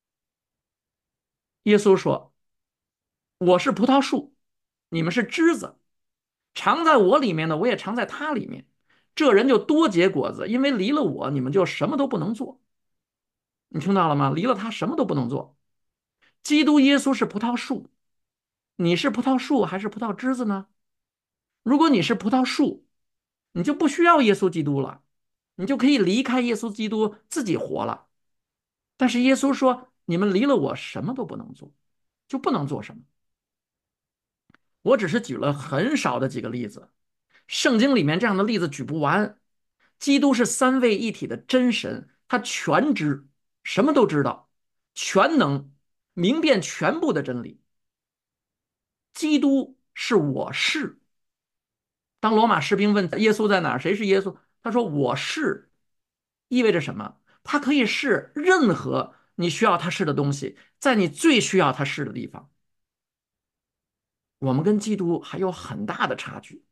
耶稣说：“我是葡萄树，你们是枝子，常在我里面的，我也常在他里面。这人就多结果子，因为离了我，你们就什么都不能做。”你听到了吗？离了他什么都不能做。基督耶稣是葡萄树，你是葡萄树还是葡萄枝子呢？如果你是葡萄树，你就不需要耶稣基督了，你就可以离开耶稣基督自己活了。但是耶稣说，你们离了我什么都不能做，就不能做什么。我只是举了很少的几个例子，圣经里面这样的例子举不完。基督是三位一体的真神，他全知，什么都知道，全能，明辨全部的真理。基督是我是。当罗马士兵问耶稣在哪儿，谁是耶稣？他说我是，意味着什么？他可以是任何你需要他是的东西，在你最需要他是的地方。我们跟基督还有很大的差距。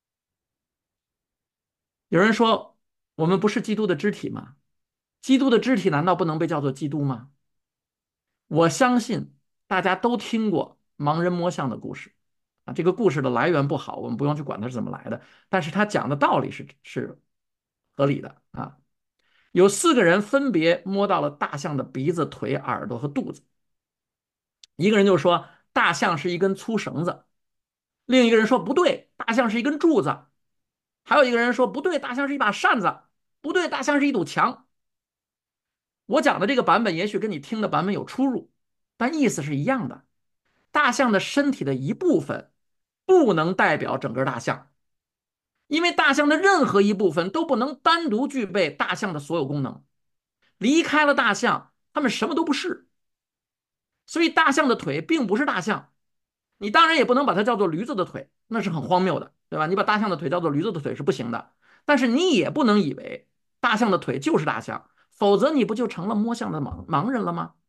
有人说，我们不是基督的肢体吗？基督的肢体难道不能被叫做基督吗？我相信大家都听过盲人摸象的故事啊，这个故事的来源不好，我们不用去管它是怎么来的，但是他讲的道理是合理的啊。有4个人分别摸到了大象的鼻子、腿、耳朵和肚子。一个人就说大象是一根粗绳子，另一个人说不对，大象是一根柱子，还有一个人说不对，大象是一把扇子，不对，大象是一堵墙。我讲的这个版本也许跟你听的版本有出入，但意思是一样的。大象的身体的一部分不能代表整个大象，因为大象的任何一部分都不能单独具备大象的所有功能，离开了大象，它们什么都不是。所以大象的腿并不是大象，你当然也不能把它叫做驴子的腿，那是很荒谬的，对吧？你把大象的腿叫做驴子的腿是不行的，但是你也不能以为大象的腿就是大象，否则你不就成了摸象的盲人了吗？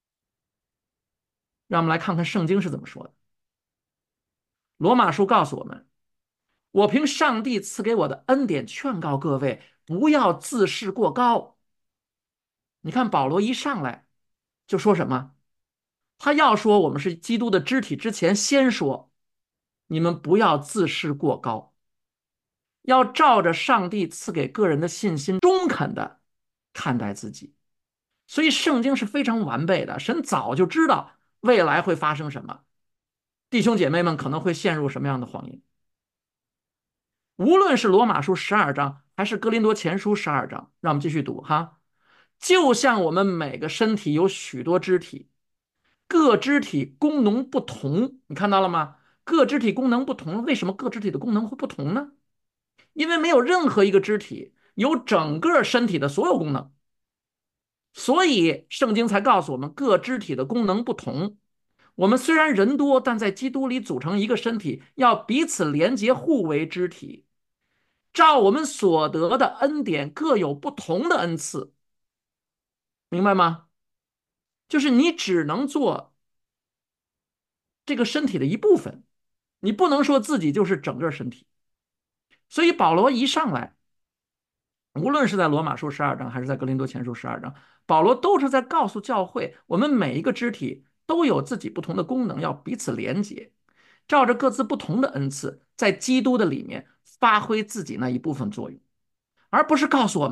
让我们来看看圣经是怎么说的。罗马书告诉我们，我凭上帝赐给我的恩典劝告各位，不要自视过高。你看保罗一上来就说什么？他要说我们是基督的肢体之前，先说你们不要自视过高，要照着上帝赐给个人的信心，中肯的看待自己。所以圣经是非常完备的，神早就知道未来会发生什么，弟兄姐妹们可能会陷入什么样的谎言。无论是罗马书12章还是哥林多前书12章，让我们继续读哈。就像我们每个身体有许多肢体，各肢体功能不同，你看到了吗？各肢体功能不同，为什么各肢体的功能会不同呢？因为没有任何一个肢体有整个身体的所有功能，所以圣经才告诉我们各肢体的功能不同。我们虽然人多，但在基督里组成一个身体，要彼此连结，互为肢体。照我们所得的恩典，各有不同的恩赐，明白吗？就是你只能做这个身体的一部分，你不能说自己就是整个身体。所以保罗一上来，无论是在罗马书12章还是在哥林多前书12章，保罗都是在告诉教会，我们每一个肢体都有自己不同的功能，要彼此连结，照着各自不同的恩赐，在基督的里面发挥自己那一部分作用，而不是告诉我们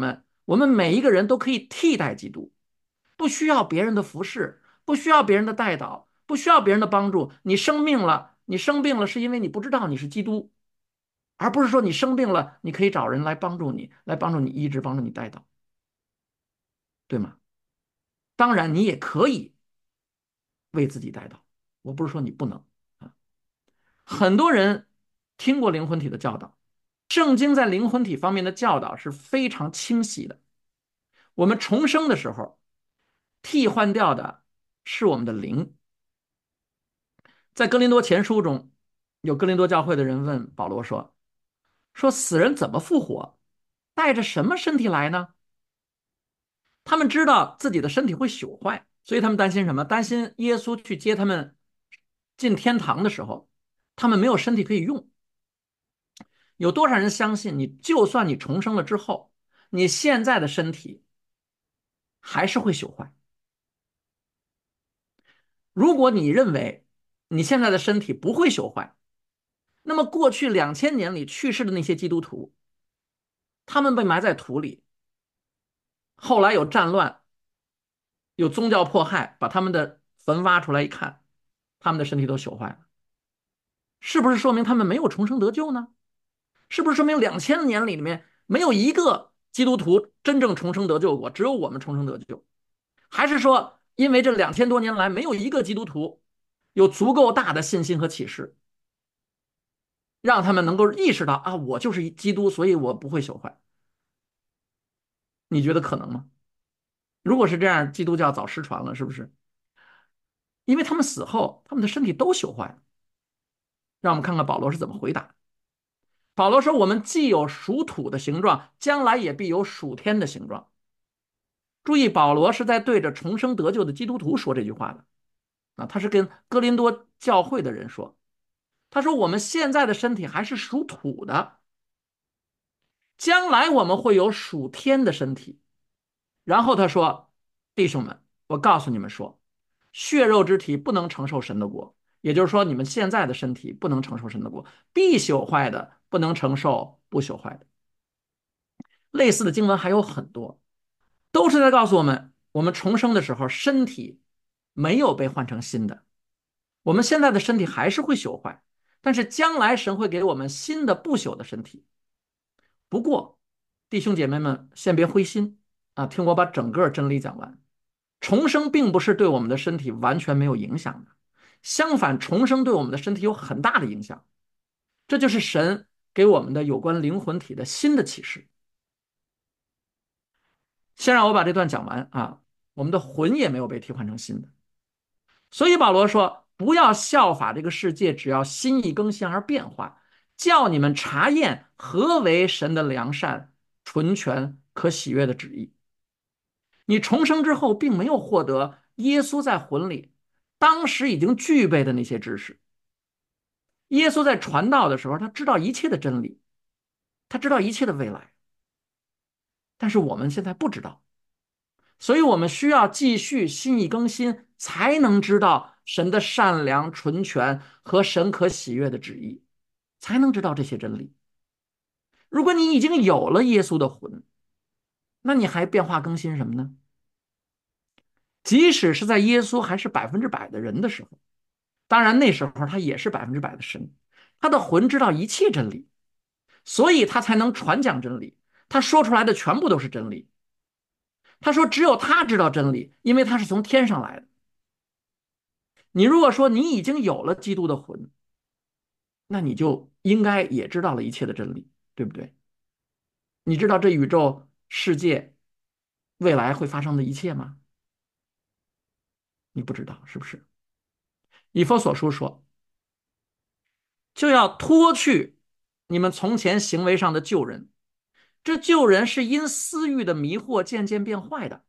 我们每一个人都可以替代基督，不需要别人的服侍，不需要别人的带导，不需要别人的帮助。你生病了，你生病了是因为你不知道你是基督，而不是说你生病了，你可以找人来帮助你，来帮助你医治，帮助你带导，对吗？当然，你也可以为自己带导，我不是说你不能啊。很多人听过灵魂体的教导，圣经在灵魂体方面的教导是非常清晰的。我们重生的时候，替换掉的是我们的灵。在哥林多前书中，有哥林多教会的人问保罗说死人怎么复活？带着什么身体来呢？他们知道自己的身体会朽坏，所以他们担心什么？担心耶稣去接他们进天堂的时候，他们没有身体可以用。有多少人相信你，就算你重生了之后，你现在的身体还是会朽坏？如果你认为你现在的身体不会朽坏，那么过去2000年里去世的那些基督徒，他们被埋在土里，后来有战乱，有宗教迫害，把他们的坟挖出来一看，他们的身体都朽坏了，是不是说明他们没有重生得救呢？是不是说明2000年里面没有一个基督徒真正重生得救过，只有我们重生得救？还是说，因为这2000多年来没有一个基督徒有足够大的信心和启示，让他们能够意识到啊，我就是基督，所以我不会朽坏？你觉得可能吗？如果是这样，基督教早失传了，是不是？因为他们死后，他们的身体都朽坏了。让我们看看保罗是怎么回答。保罗说：“我们既有属土的形状，将来也必有属天的形状。”注意，保罗是在对着重生得救的基督徒说这句话的。他是跟哥林多教会的人说。他说：“我们现在的身体还是属土的，将来我们会有属天的身体。”然后他说：“弟兄们，我告诉你们说，血肉之体不能承受神的国，也就是说，你们现在的身体不能承受神的国，必朽坏的不能承受不朽坏的。”类似的经文还有很多，都是在告诉我们，我们重生的时候，身体没有被换成新的，我们现在的身体还是会朽坏，但是将来神会给我们新的不朽的身体。不过，弟兄姐妹们，先别灰心啊，听我把整个真理讲完。重生并不是对我们的身体完全没有影响的，相反，重生对我们的身体有很大的影响。这就是神给我们的有关灵魂体的新的启示。先让我把这段讲完啊，我们的魂也没有被替换成新的。所以保罗说，不要效法这个世界，只要心意更新而变化，叫你们查验何为神的良善、纯全、可喜悦的旨意。你重生之后，并没有获得耶稣在魂里当时已经具备的那些知识。耶稣在传道的时候，他知道一切的真理，他知道一切的未来，但是我们现在不知道，所以我们需要继续心意更新，才能知道神的善良、纯全和神可喜悦的旨意，才能知道这些真理。如果你已经有了耶稣的魂，那你还变化更新什么呢？即使是在耶稣还是100%的人的时候，当然那时候他也是100%的神，他的魂知道一切真理，所以他才能传讲真理，他说出来的全部都是真理。他说只有他知道真理，因为他是从天上来的。你如果说你已经有了基督的魂，那你就应该也知道了一切的真理，对不对？你知道这宇宙世界未来会发生的一切吗？你不知道，是不是？以弗所书说，就要脱去你们从前行为上的旧人，这旧人是因私欲的迷惑渐渐变坏的。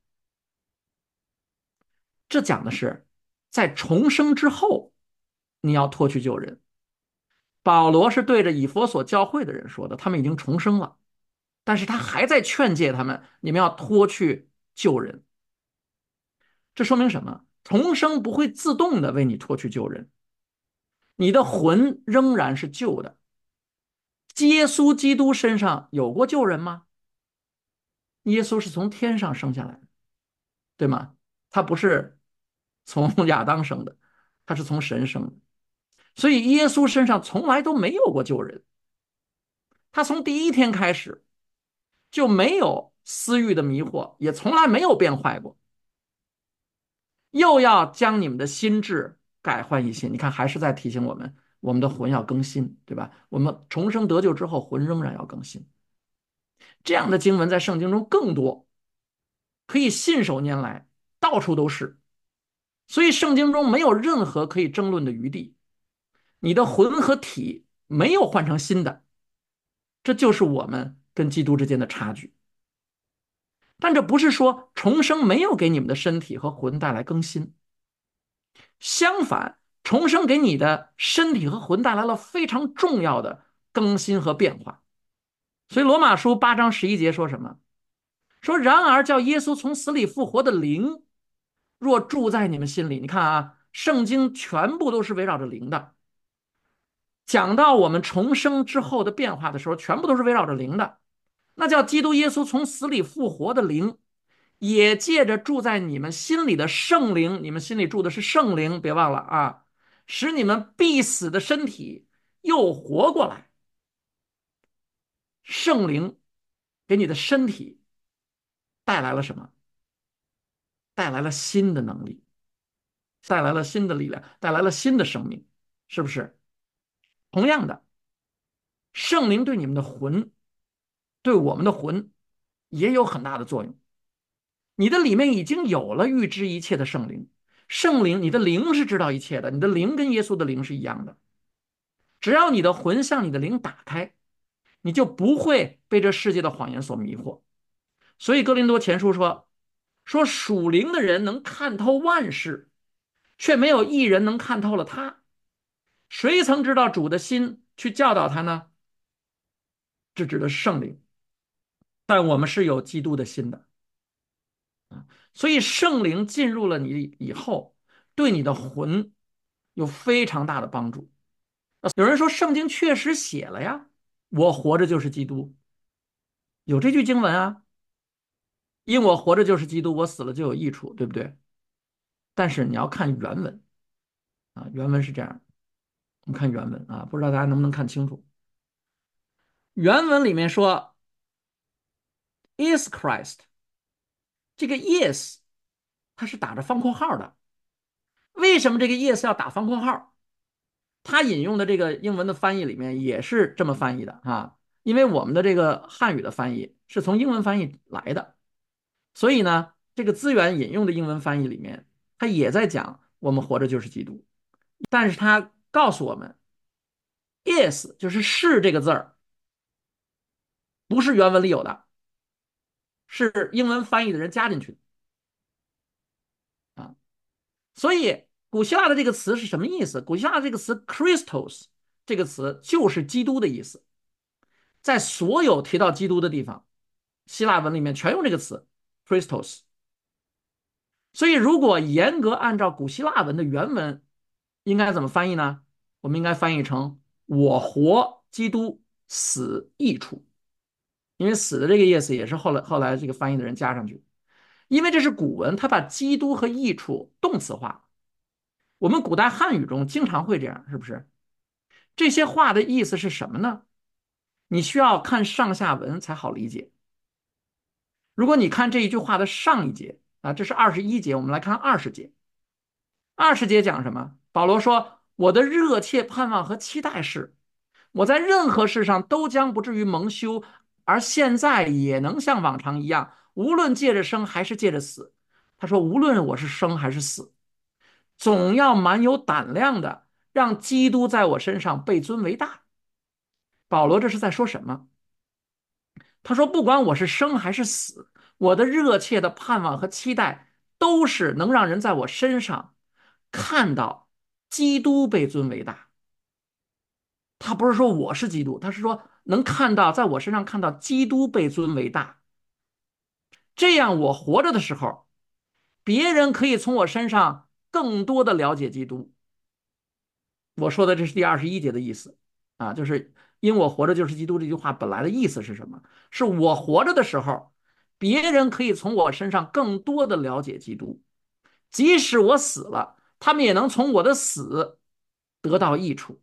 这讲的是在重生之后，你要脱去旧人。保罗是对着以弗所教会的人说的，他们已经重生了，但是他还在劝诫他们，你们要脱去旧人。这说明什么？重生不会自动的为你脱去旧人，你的魂仍然是旧的。耶稣基督身上有过旧人吗？ 耶稣是从天上生下来的，对吗？他不是从亚当生的，他是从神生的。所以耶稣身上从来都没有过救人，他从第一天开始就没有私欲的迷惑，也从来没有变坏过。又要将你们的心智改换一新，你看还是在提醒我们，我们的魂要更新，对吧？我们重生得救之后，魂仍然要更新。这样的经文在圣经中更多，可以信手拈来，到处都是。所以圣经中没有任何可以争论的余地。你的魂和体没有换成新的，这就是我们跟基督之间的差距。但这不是说重生没有给你们的身体和魂带来更新，相反，重生给你的身体和魂带来了非常重要的更新和变化。所以罗马书8章11节说什么？说然而叫耶稣从死里复活的灵若住在你们心里，你看啊，圣经全部都是围绕着灵的。讲到我们重生之后的变化的时候，全部都是围绕着灵的。那叫基督耶稣从死里复活的灵，也借着住在你们心里的圣灵，你们心里住的是圣灵，别忘了啊，使你们必死的身体又活过来。圣灵给你的身体带来了什么？带来了新的能力，带来了新的力量，带来了新的生命，是不是？同样的，圣灵对你们的魂，对我们的魂也有很大的作用。你的里面已经有了预知一切的圣灵，圣灵，你的灵是知道一切的，你的灵跟耶稣的灵是一样的。只要你的魂向你的灵打开，你就不会被这世界的谎言所迷惑。所以哥林多前书说属灵的人能看透万事，却没有一人能看透了他。谁曾知道主的心去教导他呢？这指的是圣灵，但我们是有基督的心的。所以圣灵进入了你以后，对你的魂有非常大的帮助。有人说圣经确实写了呀，我活着就是基督，有这句经文啊，因我活着就是基督，我死了就有益处，对不对？但是你要看原文啊，原文是这样，我们看原文啊，不知道大家能不能看清楚。原文里面说 is Christ， 这个 is 它是打着方括号的。为什么这个 is 要打方括号？他引用的这个英文的翻译里面也是这么翻译的啊，因为我们的这个汉语的翻译是从英文翻译来的，所以呢，这个资源引用的英文翻译里面，他也在讲我们活着就是基督，但是他告诉我们 is 就是这个字儿，不是原文里有的，是英文翻译的人加进去的啊。所以古希腊的这个词是什么意思？古希腊这个词 Christos 这个词就是基督的意思，在所有提到基督的地方，希腊文里面全用这个词 Christos。所以如果严格按照古希腊文的原文，应该怎么翻译呢？我们应该翻译成我活基督死益处，因为死的这个意思也是后来这个翻译的人加上去，因为这是古文，他把基督和益处动词化。我们古代汉语中经常会这样，是不是？这些话的意思是什么呢？你需要看上下文才好理解。如果你看这一句话的上一节啊，这是21节，我们来看20节。20节讲什么？保罗说：“我的热切盼望和期待是，我在任何事上都将不至于蒙羞，而现在也能像往常一样，无论借着生还是借着死。”他说：“无论我是生还是死，总要蛮有胆量的，让基督在我身上被尊为大。”保罗这是在说什么？他说：“不管我是生还是死，我的热切的盼望和期待，都是能让人在我身上看到基督被尊为大。”他不是说我是基督，他是说能看到在我身上看到基督被尊为大。这样我活着的时候，别人可以从我身上更多的了解基督。我说的这是第21节的意思啊，就是因我活着就是基督这句话本来的意思是什么？是我活着的时候， 别人可以从我身上更多的了解基督，即使我死了，他们也能从我的死得到益处。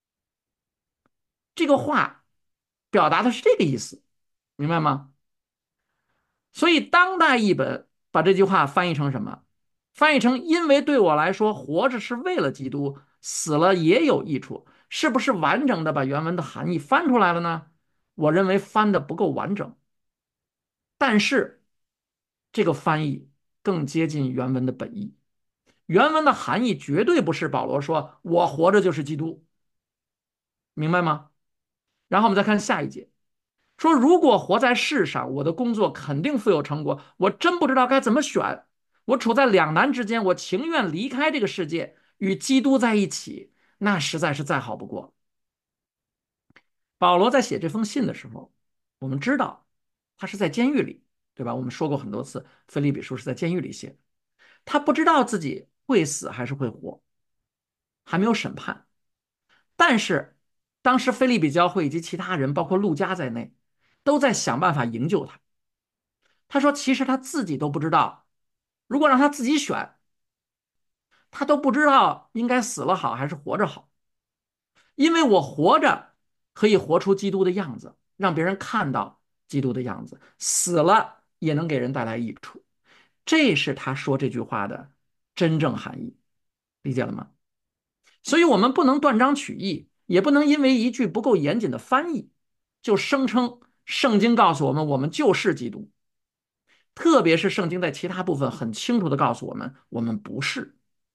这个话表达的是这个意思，明白吗？所以当代译本把这句话翻译成什么？翻译成因为对我来说，活着是为了基督，死了也有益处。是不是完整的把原文的含义翻出来了呢？我认为翻的不够完整，但是这个翻译更接近原文的本意。原文的含义绝对不是保罗说我活着就是基督，明白吗？然后我们再看下一节，说如果活在世上，我的工作肯定富有成果，我真不知道该怎么选，我处在两难之间，我情愿离开这个世界，与基督在一起，那实在是再好不过。保罗在写这封信的时候，我们知道他是在监狱里，对吧？我们说过很多次，腓立比书是在监狱里写的，他不知道自己会死还是会活，还没有审判。但是当时腓立比教会以及其他人，包括路加在内，都在想办法营救他。他说，其实他自己都不知道，如果让他自己选，他都不知道应该死了好还是活着好。因为我活着可以活出基督的样子，让别人看到基督的样子，死了也能给人带来益处。这是他说这句话的真正含义，理解了吗？所以我们不能断章取义，也不能因为一句不够严谨的翻译，就声称圣经告诉我们我们就是基督。特别是圣经在其他部分很清楚地告诉我们，我们不是。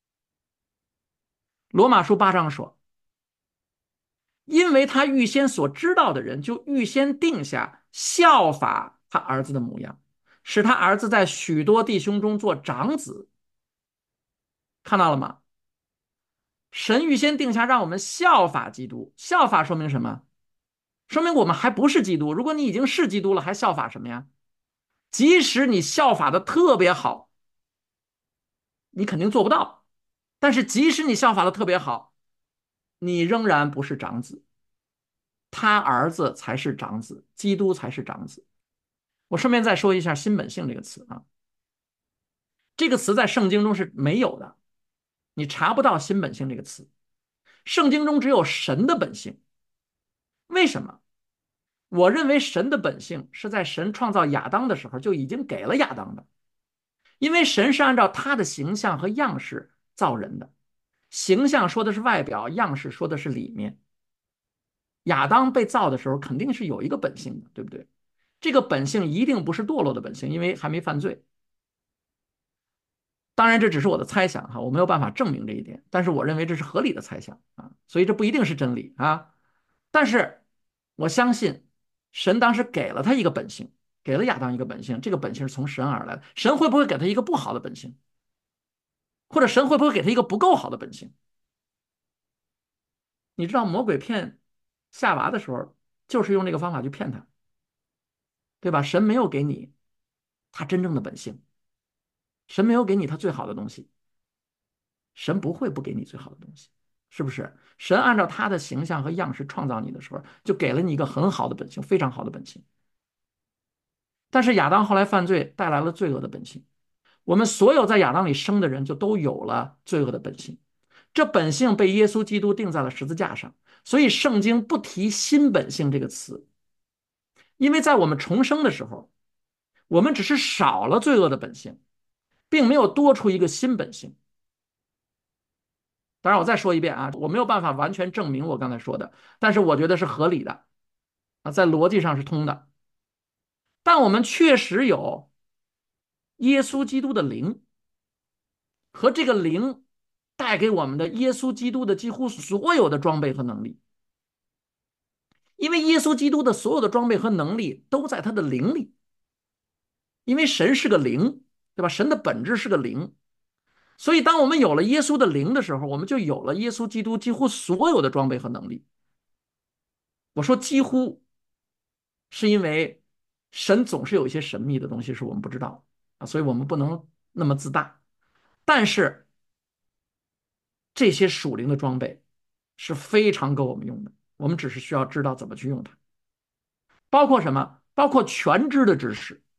罗马书8章说，因为他预先所知道的人，就预先定下效法他儿子的模样，使他儿子在许多弟兄中做长子。看到了吗？神预先定下让我们效法基督，效法说明什么？说明我们还不是基督。如果你已经是基督了，还效法什么呀？即使你效法的特别好，你肯定做不到。但是即使你效法的特别好，你仍然不是长子，他儿子才是长子，基督才是长子。我顺便再说一下新本性这个词啊，这个词在圣经中是没有的，你查不到新本性这个词。圣经中只有神的本性。为什么？我认为神的本性是在神创造亚当的时候就已经给了亚当的，因为神是按照他的形象和样式造人的，形象说的是外表，样式说的是里面。亚当被造的时候肯定是有一个本性的，对不对？这个本性一定不是堕落的本性，因为还没犯罪。当然这只是我的猜想哈，我没有办法证明这一点，但是我认为这是合理的猜想啊，所以这不一定是真理啊。但是我相信神当时给了他一个本性，给了亚当一个本性，这个本性是从神而来的。神会不会给他一个不好的本性？或者神会不会给他一个不够好的本性？你知道魔鬼骗夏娃的时候，就是用这个方法去骗他，对吧？神没有给你他真正的本性，神没有给你他最好的东西，神不会不给你最好的东西，是不是？神按照他的形象和样式创造你的时候，就给了你一个很好的本性，非常好的本性。但是亚当后来犯罪，带来了罪恶的本性。我们所有在亚当里生的人，就都有了罪恶的本性。这本性被耶稣基督钉在了十字架上，所以圣经不提新本性这个词，因为在我们重生的时候，我们只是少了罪恶的本性，并没有多出一个新本性。当然，我再说一遍啊，我没有办法完全证明我刚才说的，但是我觉得是合理的啊，在逻辑上是通的。但我们确实有耶稣基督的灵，和这个灵带给我们的耶稣基督的几乎所有的装备和能力。因为耶稣基督的所有的装备和能力都在他的灵里，因为神是个灵，对吧？神的本质是个灵，所以当我们有了耶稣的灵的时候，我们就有了耶稣基督几乎所有的装备和能力。我说几乎，是因为神总是有一些神秘的东西是我们不知道啊，所以我们不能那么自大。但是这些属灵的装备是非常够我们用的，我们只是需要知道怎么去用它。包括什么？包括全知的知识。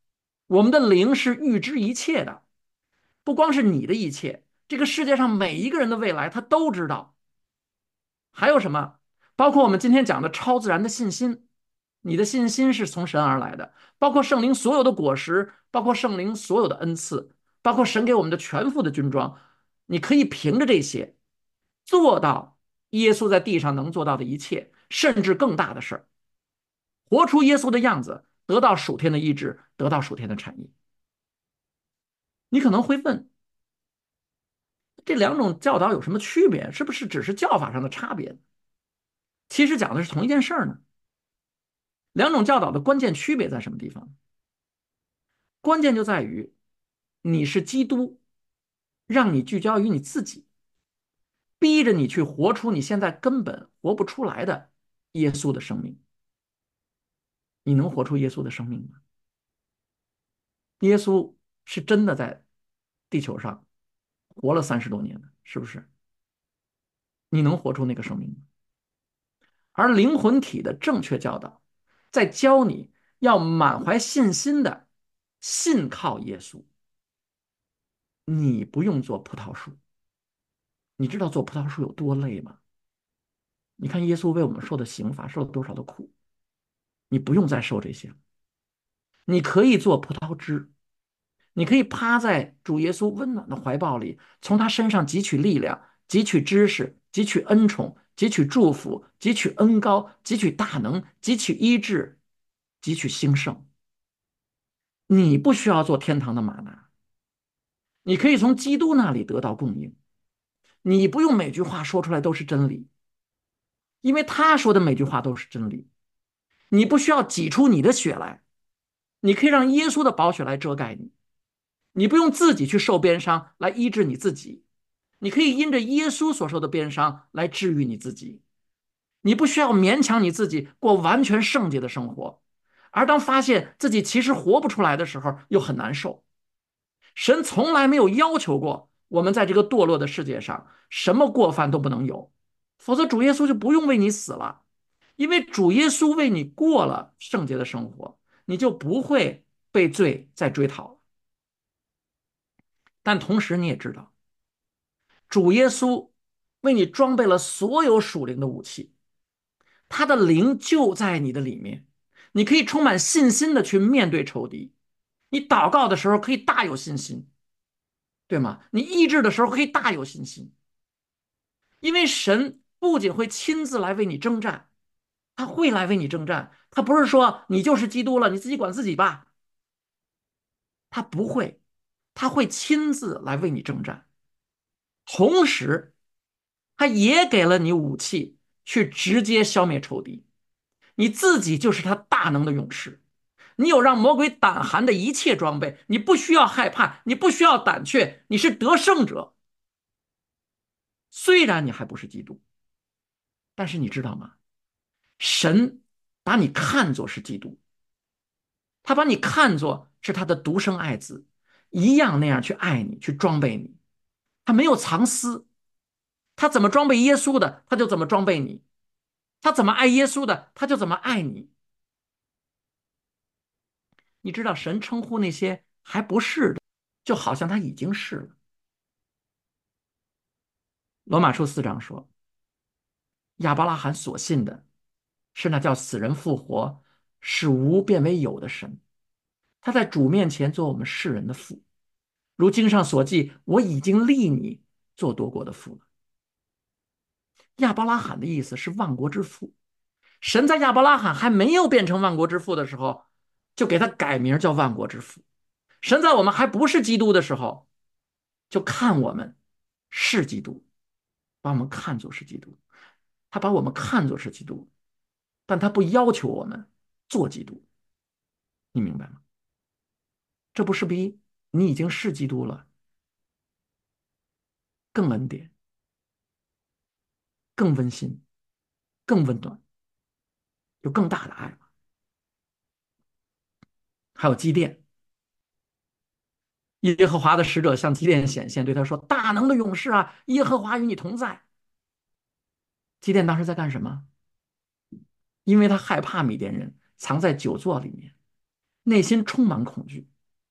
我们的灵是预知一切的，不光是你的一切，这个世界上每一个人的未来他都知道。还有什么？包括我们今天讲的超自然的信心，你的信心是从神而来的，包括圣灵所有的果实，包括圣灵所有的恩赐，包括神给我们的全副的军装，你可以凭着这些做到耶稣在地上能做到的一切，甚至更大的事儿，活出耶稣的样子，得到属天的医治，得到属天的产业。你可能会问，这两种教导有什么区别？是不是只是教法上的差别？其实讲的是同一件事儿呢。两种教导的关键区别在什么地方？关键就在于你是基督，让你聚焦于你自己，逼着你去活出你现在根本活不出来的耶稣的生命。你能活出耶稣的生命吗？耶稣是真的在地球上活了30多年的，是不是？你能活出那个生命吗？而灵魂体的正确教导，在教你要满怀信心的信靠耶稣。你不用做葡萄树，你知道做葡萄树有多累吗？你看耶稣为我们受的刑罚，受了多少的苦，你不用再受这些了。你可以做葡萄枝，你可以趴在主耶稣温暖的怀抱里，从他身上汲取力量，汲取知识，汲取恩宠，汲取祝福，汲取恩膏，汲取大能，汲取医治，汲取兴盛。你不需要做天堂的玛拿，你可以从基督那里得到供应。你不用每句话说出来都是真理，因为他说的每句话都是真理。你不需要挤出你的血来，你可以让耶稣的宝血来遮盖你。你不用自己去受鞭伤来医治你自己，你可以因着耶稣所受的鞭伤来治愈你自己。你不需要勉强你自己过完全圣洁的生活，而当发现自己其实活不出来的时候，又很难受。神从来没有要求过我们在这个堕落的世界上什么过犯都不能有，否则主耶稣就不用为你死了。因为主耶稣为你过了圣洁的生活，你就不会被罪再追讨了。但同时你也知道，主耶稣为你装备了所有属灵的武器，他的灵就在你的里面，你可以充满信心的去面对仇敌。你祷告的时候可以大有信心，对吗？你医治的时候可以大有信心，因为神不仅会亲自来为你征战，他会来为你征战。他不是说你就是基督了，你自己管自己吧。他不会，他会亲自来为你征战。同时，他也给了你武器去直接消灭仇敌。你自己就是他大能的勇士，你有让魔鬼胆寒的一切装备，你不需要害怕，你不需要胆怯，你是得胜者。虽然你还不是基督，但是你知道吗？神把你看作是基督，他把你看作是他的独生爱子，一样那样去爱你，去装备你。他没有藏私，他怎么装备耶稣的，他就怎么装备你；他怎么爱耶稣的，他就怎么爱你。你知道，神称呼那些还不是的，就好像他已经是了。罗马书4章说，亚伯拉罕所信的是那叫死人复活，使无变为有的神。他在主面前做我们世人的父，如经上所记，我已经立你做多国的父了。亚伯拉罕的意思是万国之父。神在亚伯拉罕还没有变成万国之父的时候，就给他改名叫万国之父。神在我们还不是基督的时候，就看我们是基督，把我们看作是基督。他把我们看作是基督，但他不要求我们做基督。你明白吗？这不是比你已经是基督了更恩典、更温馨、更温暖，有更大的爱吗？还有基甸，耶和华的使者向基甸显现，对他说：大能的勇士啊，耶和华与你同在。基甸当时在干什么？因为他害怕米甸人，藏在酒座里面，内心充满恐惧。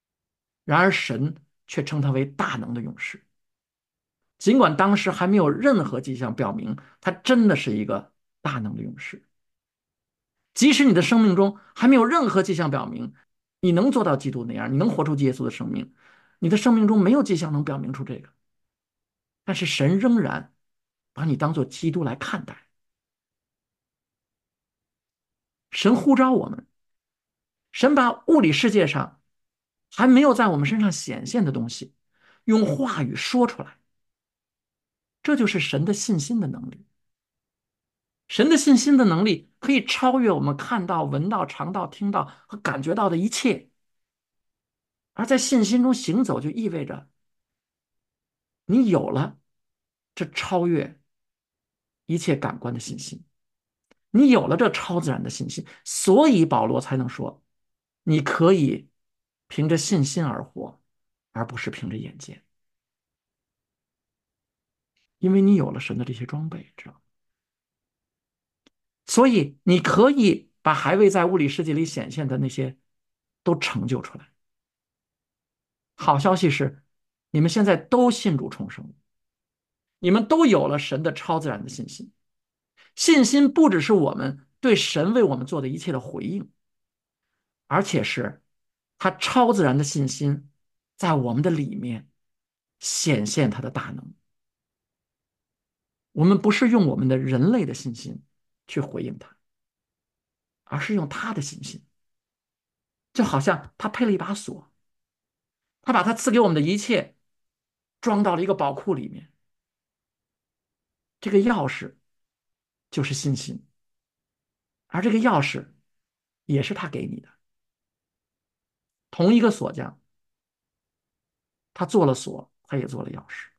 然而神却称他为大能的勇士。尽管当时还没有任何迹象表明他真的是一个大能的勇士，即使你的生命中还没有任何迹象表明你能做到基督那样，你能活出耶稣的生命，你的生命中没有迹象能表明出这个，但是神仍然把你当做基督来看待。神呼召我们，神把物理世界上还没有在我们身上显现的东西，用话语说出来，这就是神的信心的能力。神的信心的能力可以超越我们看到、闻到、尝到、听到和感觉到的一切，而在信心中行走，就意味着你有了这超越一切感官的信心，你有了这超自然的信心，所以保罗才能说，你可以凭着信心而活，而不是凭着眼见，因为你有了神的这些装备，知道吗？所以你可以把还未在物理世界里显现的那些都成就出来。好消息是，你们现在都信主重生，你们都有了神的超自然的信心。信心不只是我们对神为我们做的一切的回应，而且是他超自然的信心在我们的里面显现他的大能。我们不是用我们的人类的信心去回应他，而是用他的信心。就好像他配了一把锁，他把他赐给我们的一切装到了一个宝库里面，这个钥匙就是信心，而这个钥匙也是他给你的。同一个锁匠，他做了锁，他也做了钥匙。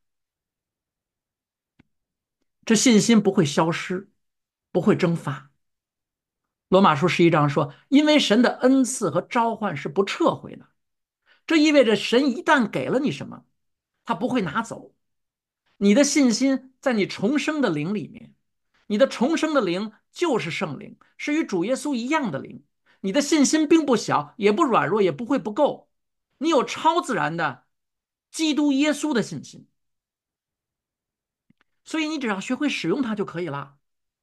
这信心不会消失，不会蒸发。罗马书11章说，因为神的恩赐和召唤是不撤回的，这意味着神一旦给了你什么，他不会拿走。你的信心在你重生的灵里面，你的重生的灵就是圣灵，是与主耶稣一样的灵。你的信心并不小，也不软弱，也不会不够。你有超自然的基督耶稣的信心，所以你只要学会使用它就可以了。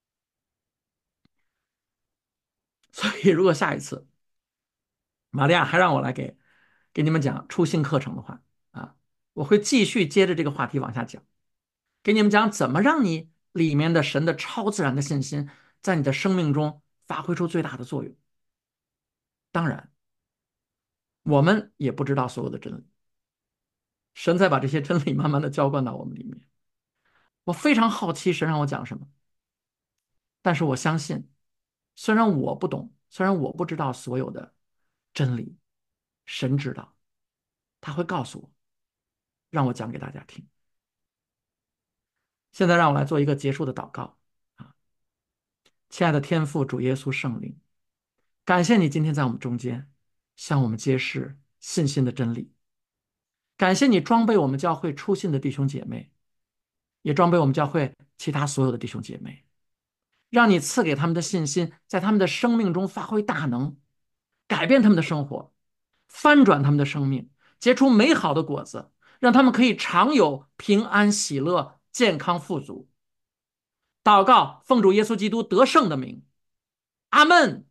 所以如果下一次玛利亚还让我来给你们讲初信课程的话啊，我会继续接着这个话题往下讲，给你们讲怎么让你里面的神的超自然的信心在你的生命中发挥出最大的作用。当然，我们也不知道所有的真理，神在把这些真理慢慢的浇灌到我们里面。我非常好奇神让我讲什么，但是我相信，虽然我不懂，虽然我不知道所有的真理，神知道，他会告诉我，让我讲给大家听。现在让我来做一个结束的祷告啊，亲爱的天父主耶稣圣灵，感谢你今天在我们中间向我们揭示信心的真理，感谢你装备我们教会初信的弟兄姐妹，也装备我们教会其他所有的弟兄姐妹，让你赐给他们的信心在他们的生命中发挥大能，改变他们的生活，翻转他们的生命，结出美好的果子，让他们可以常有平安喜乐健康富足。祷告奉主耶稣基督得胜的名，阿门。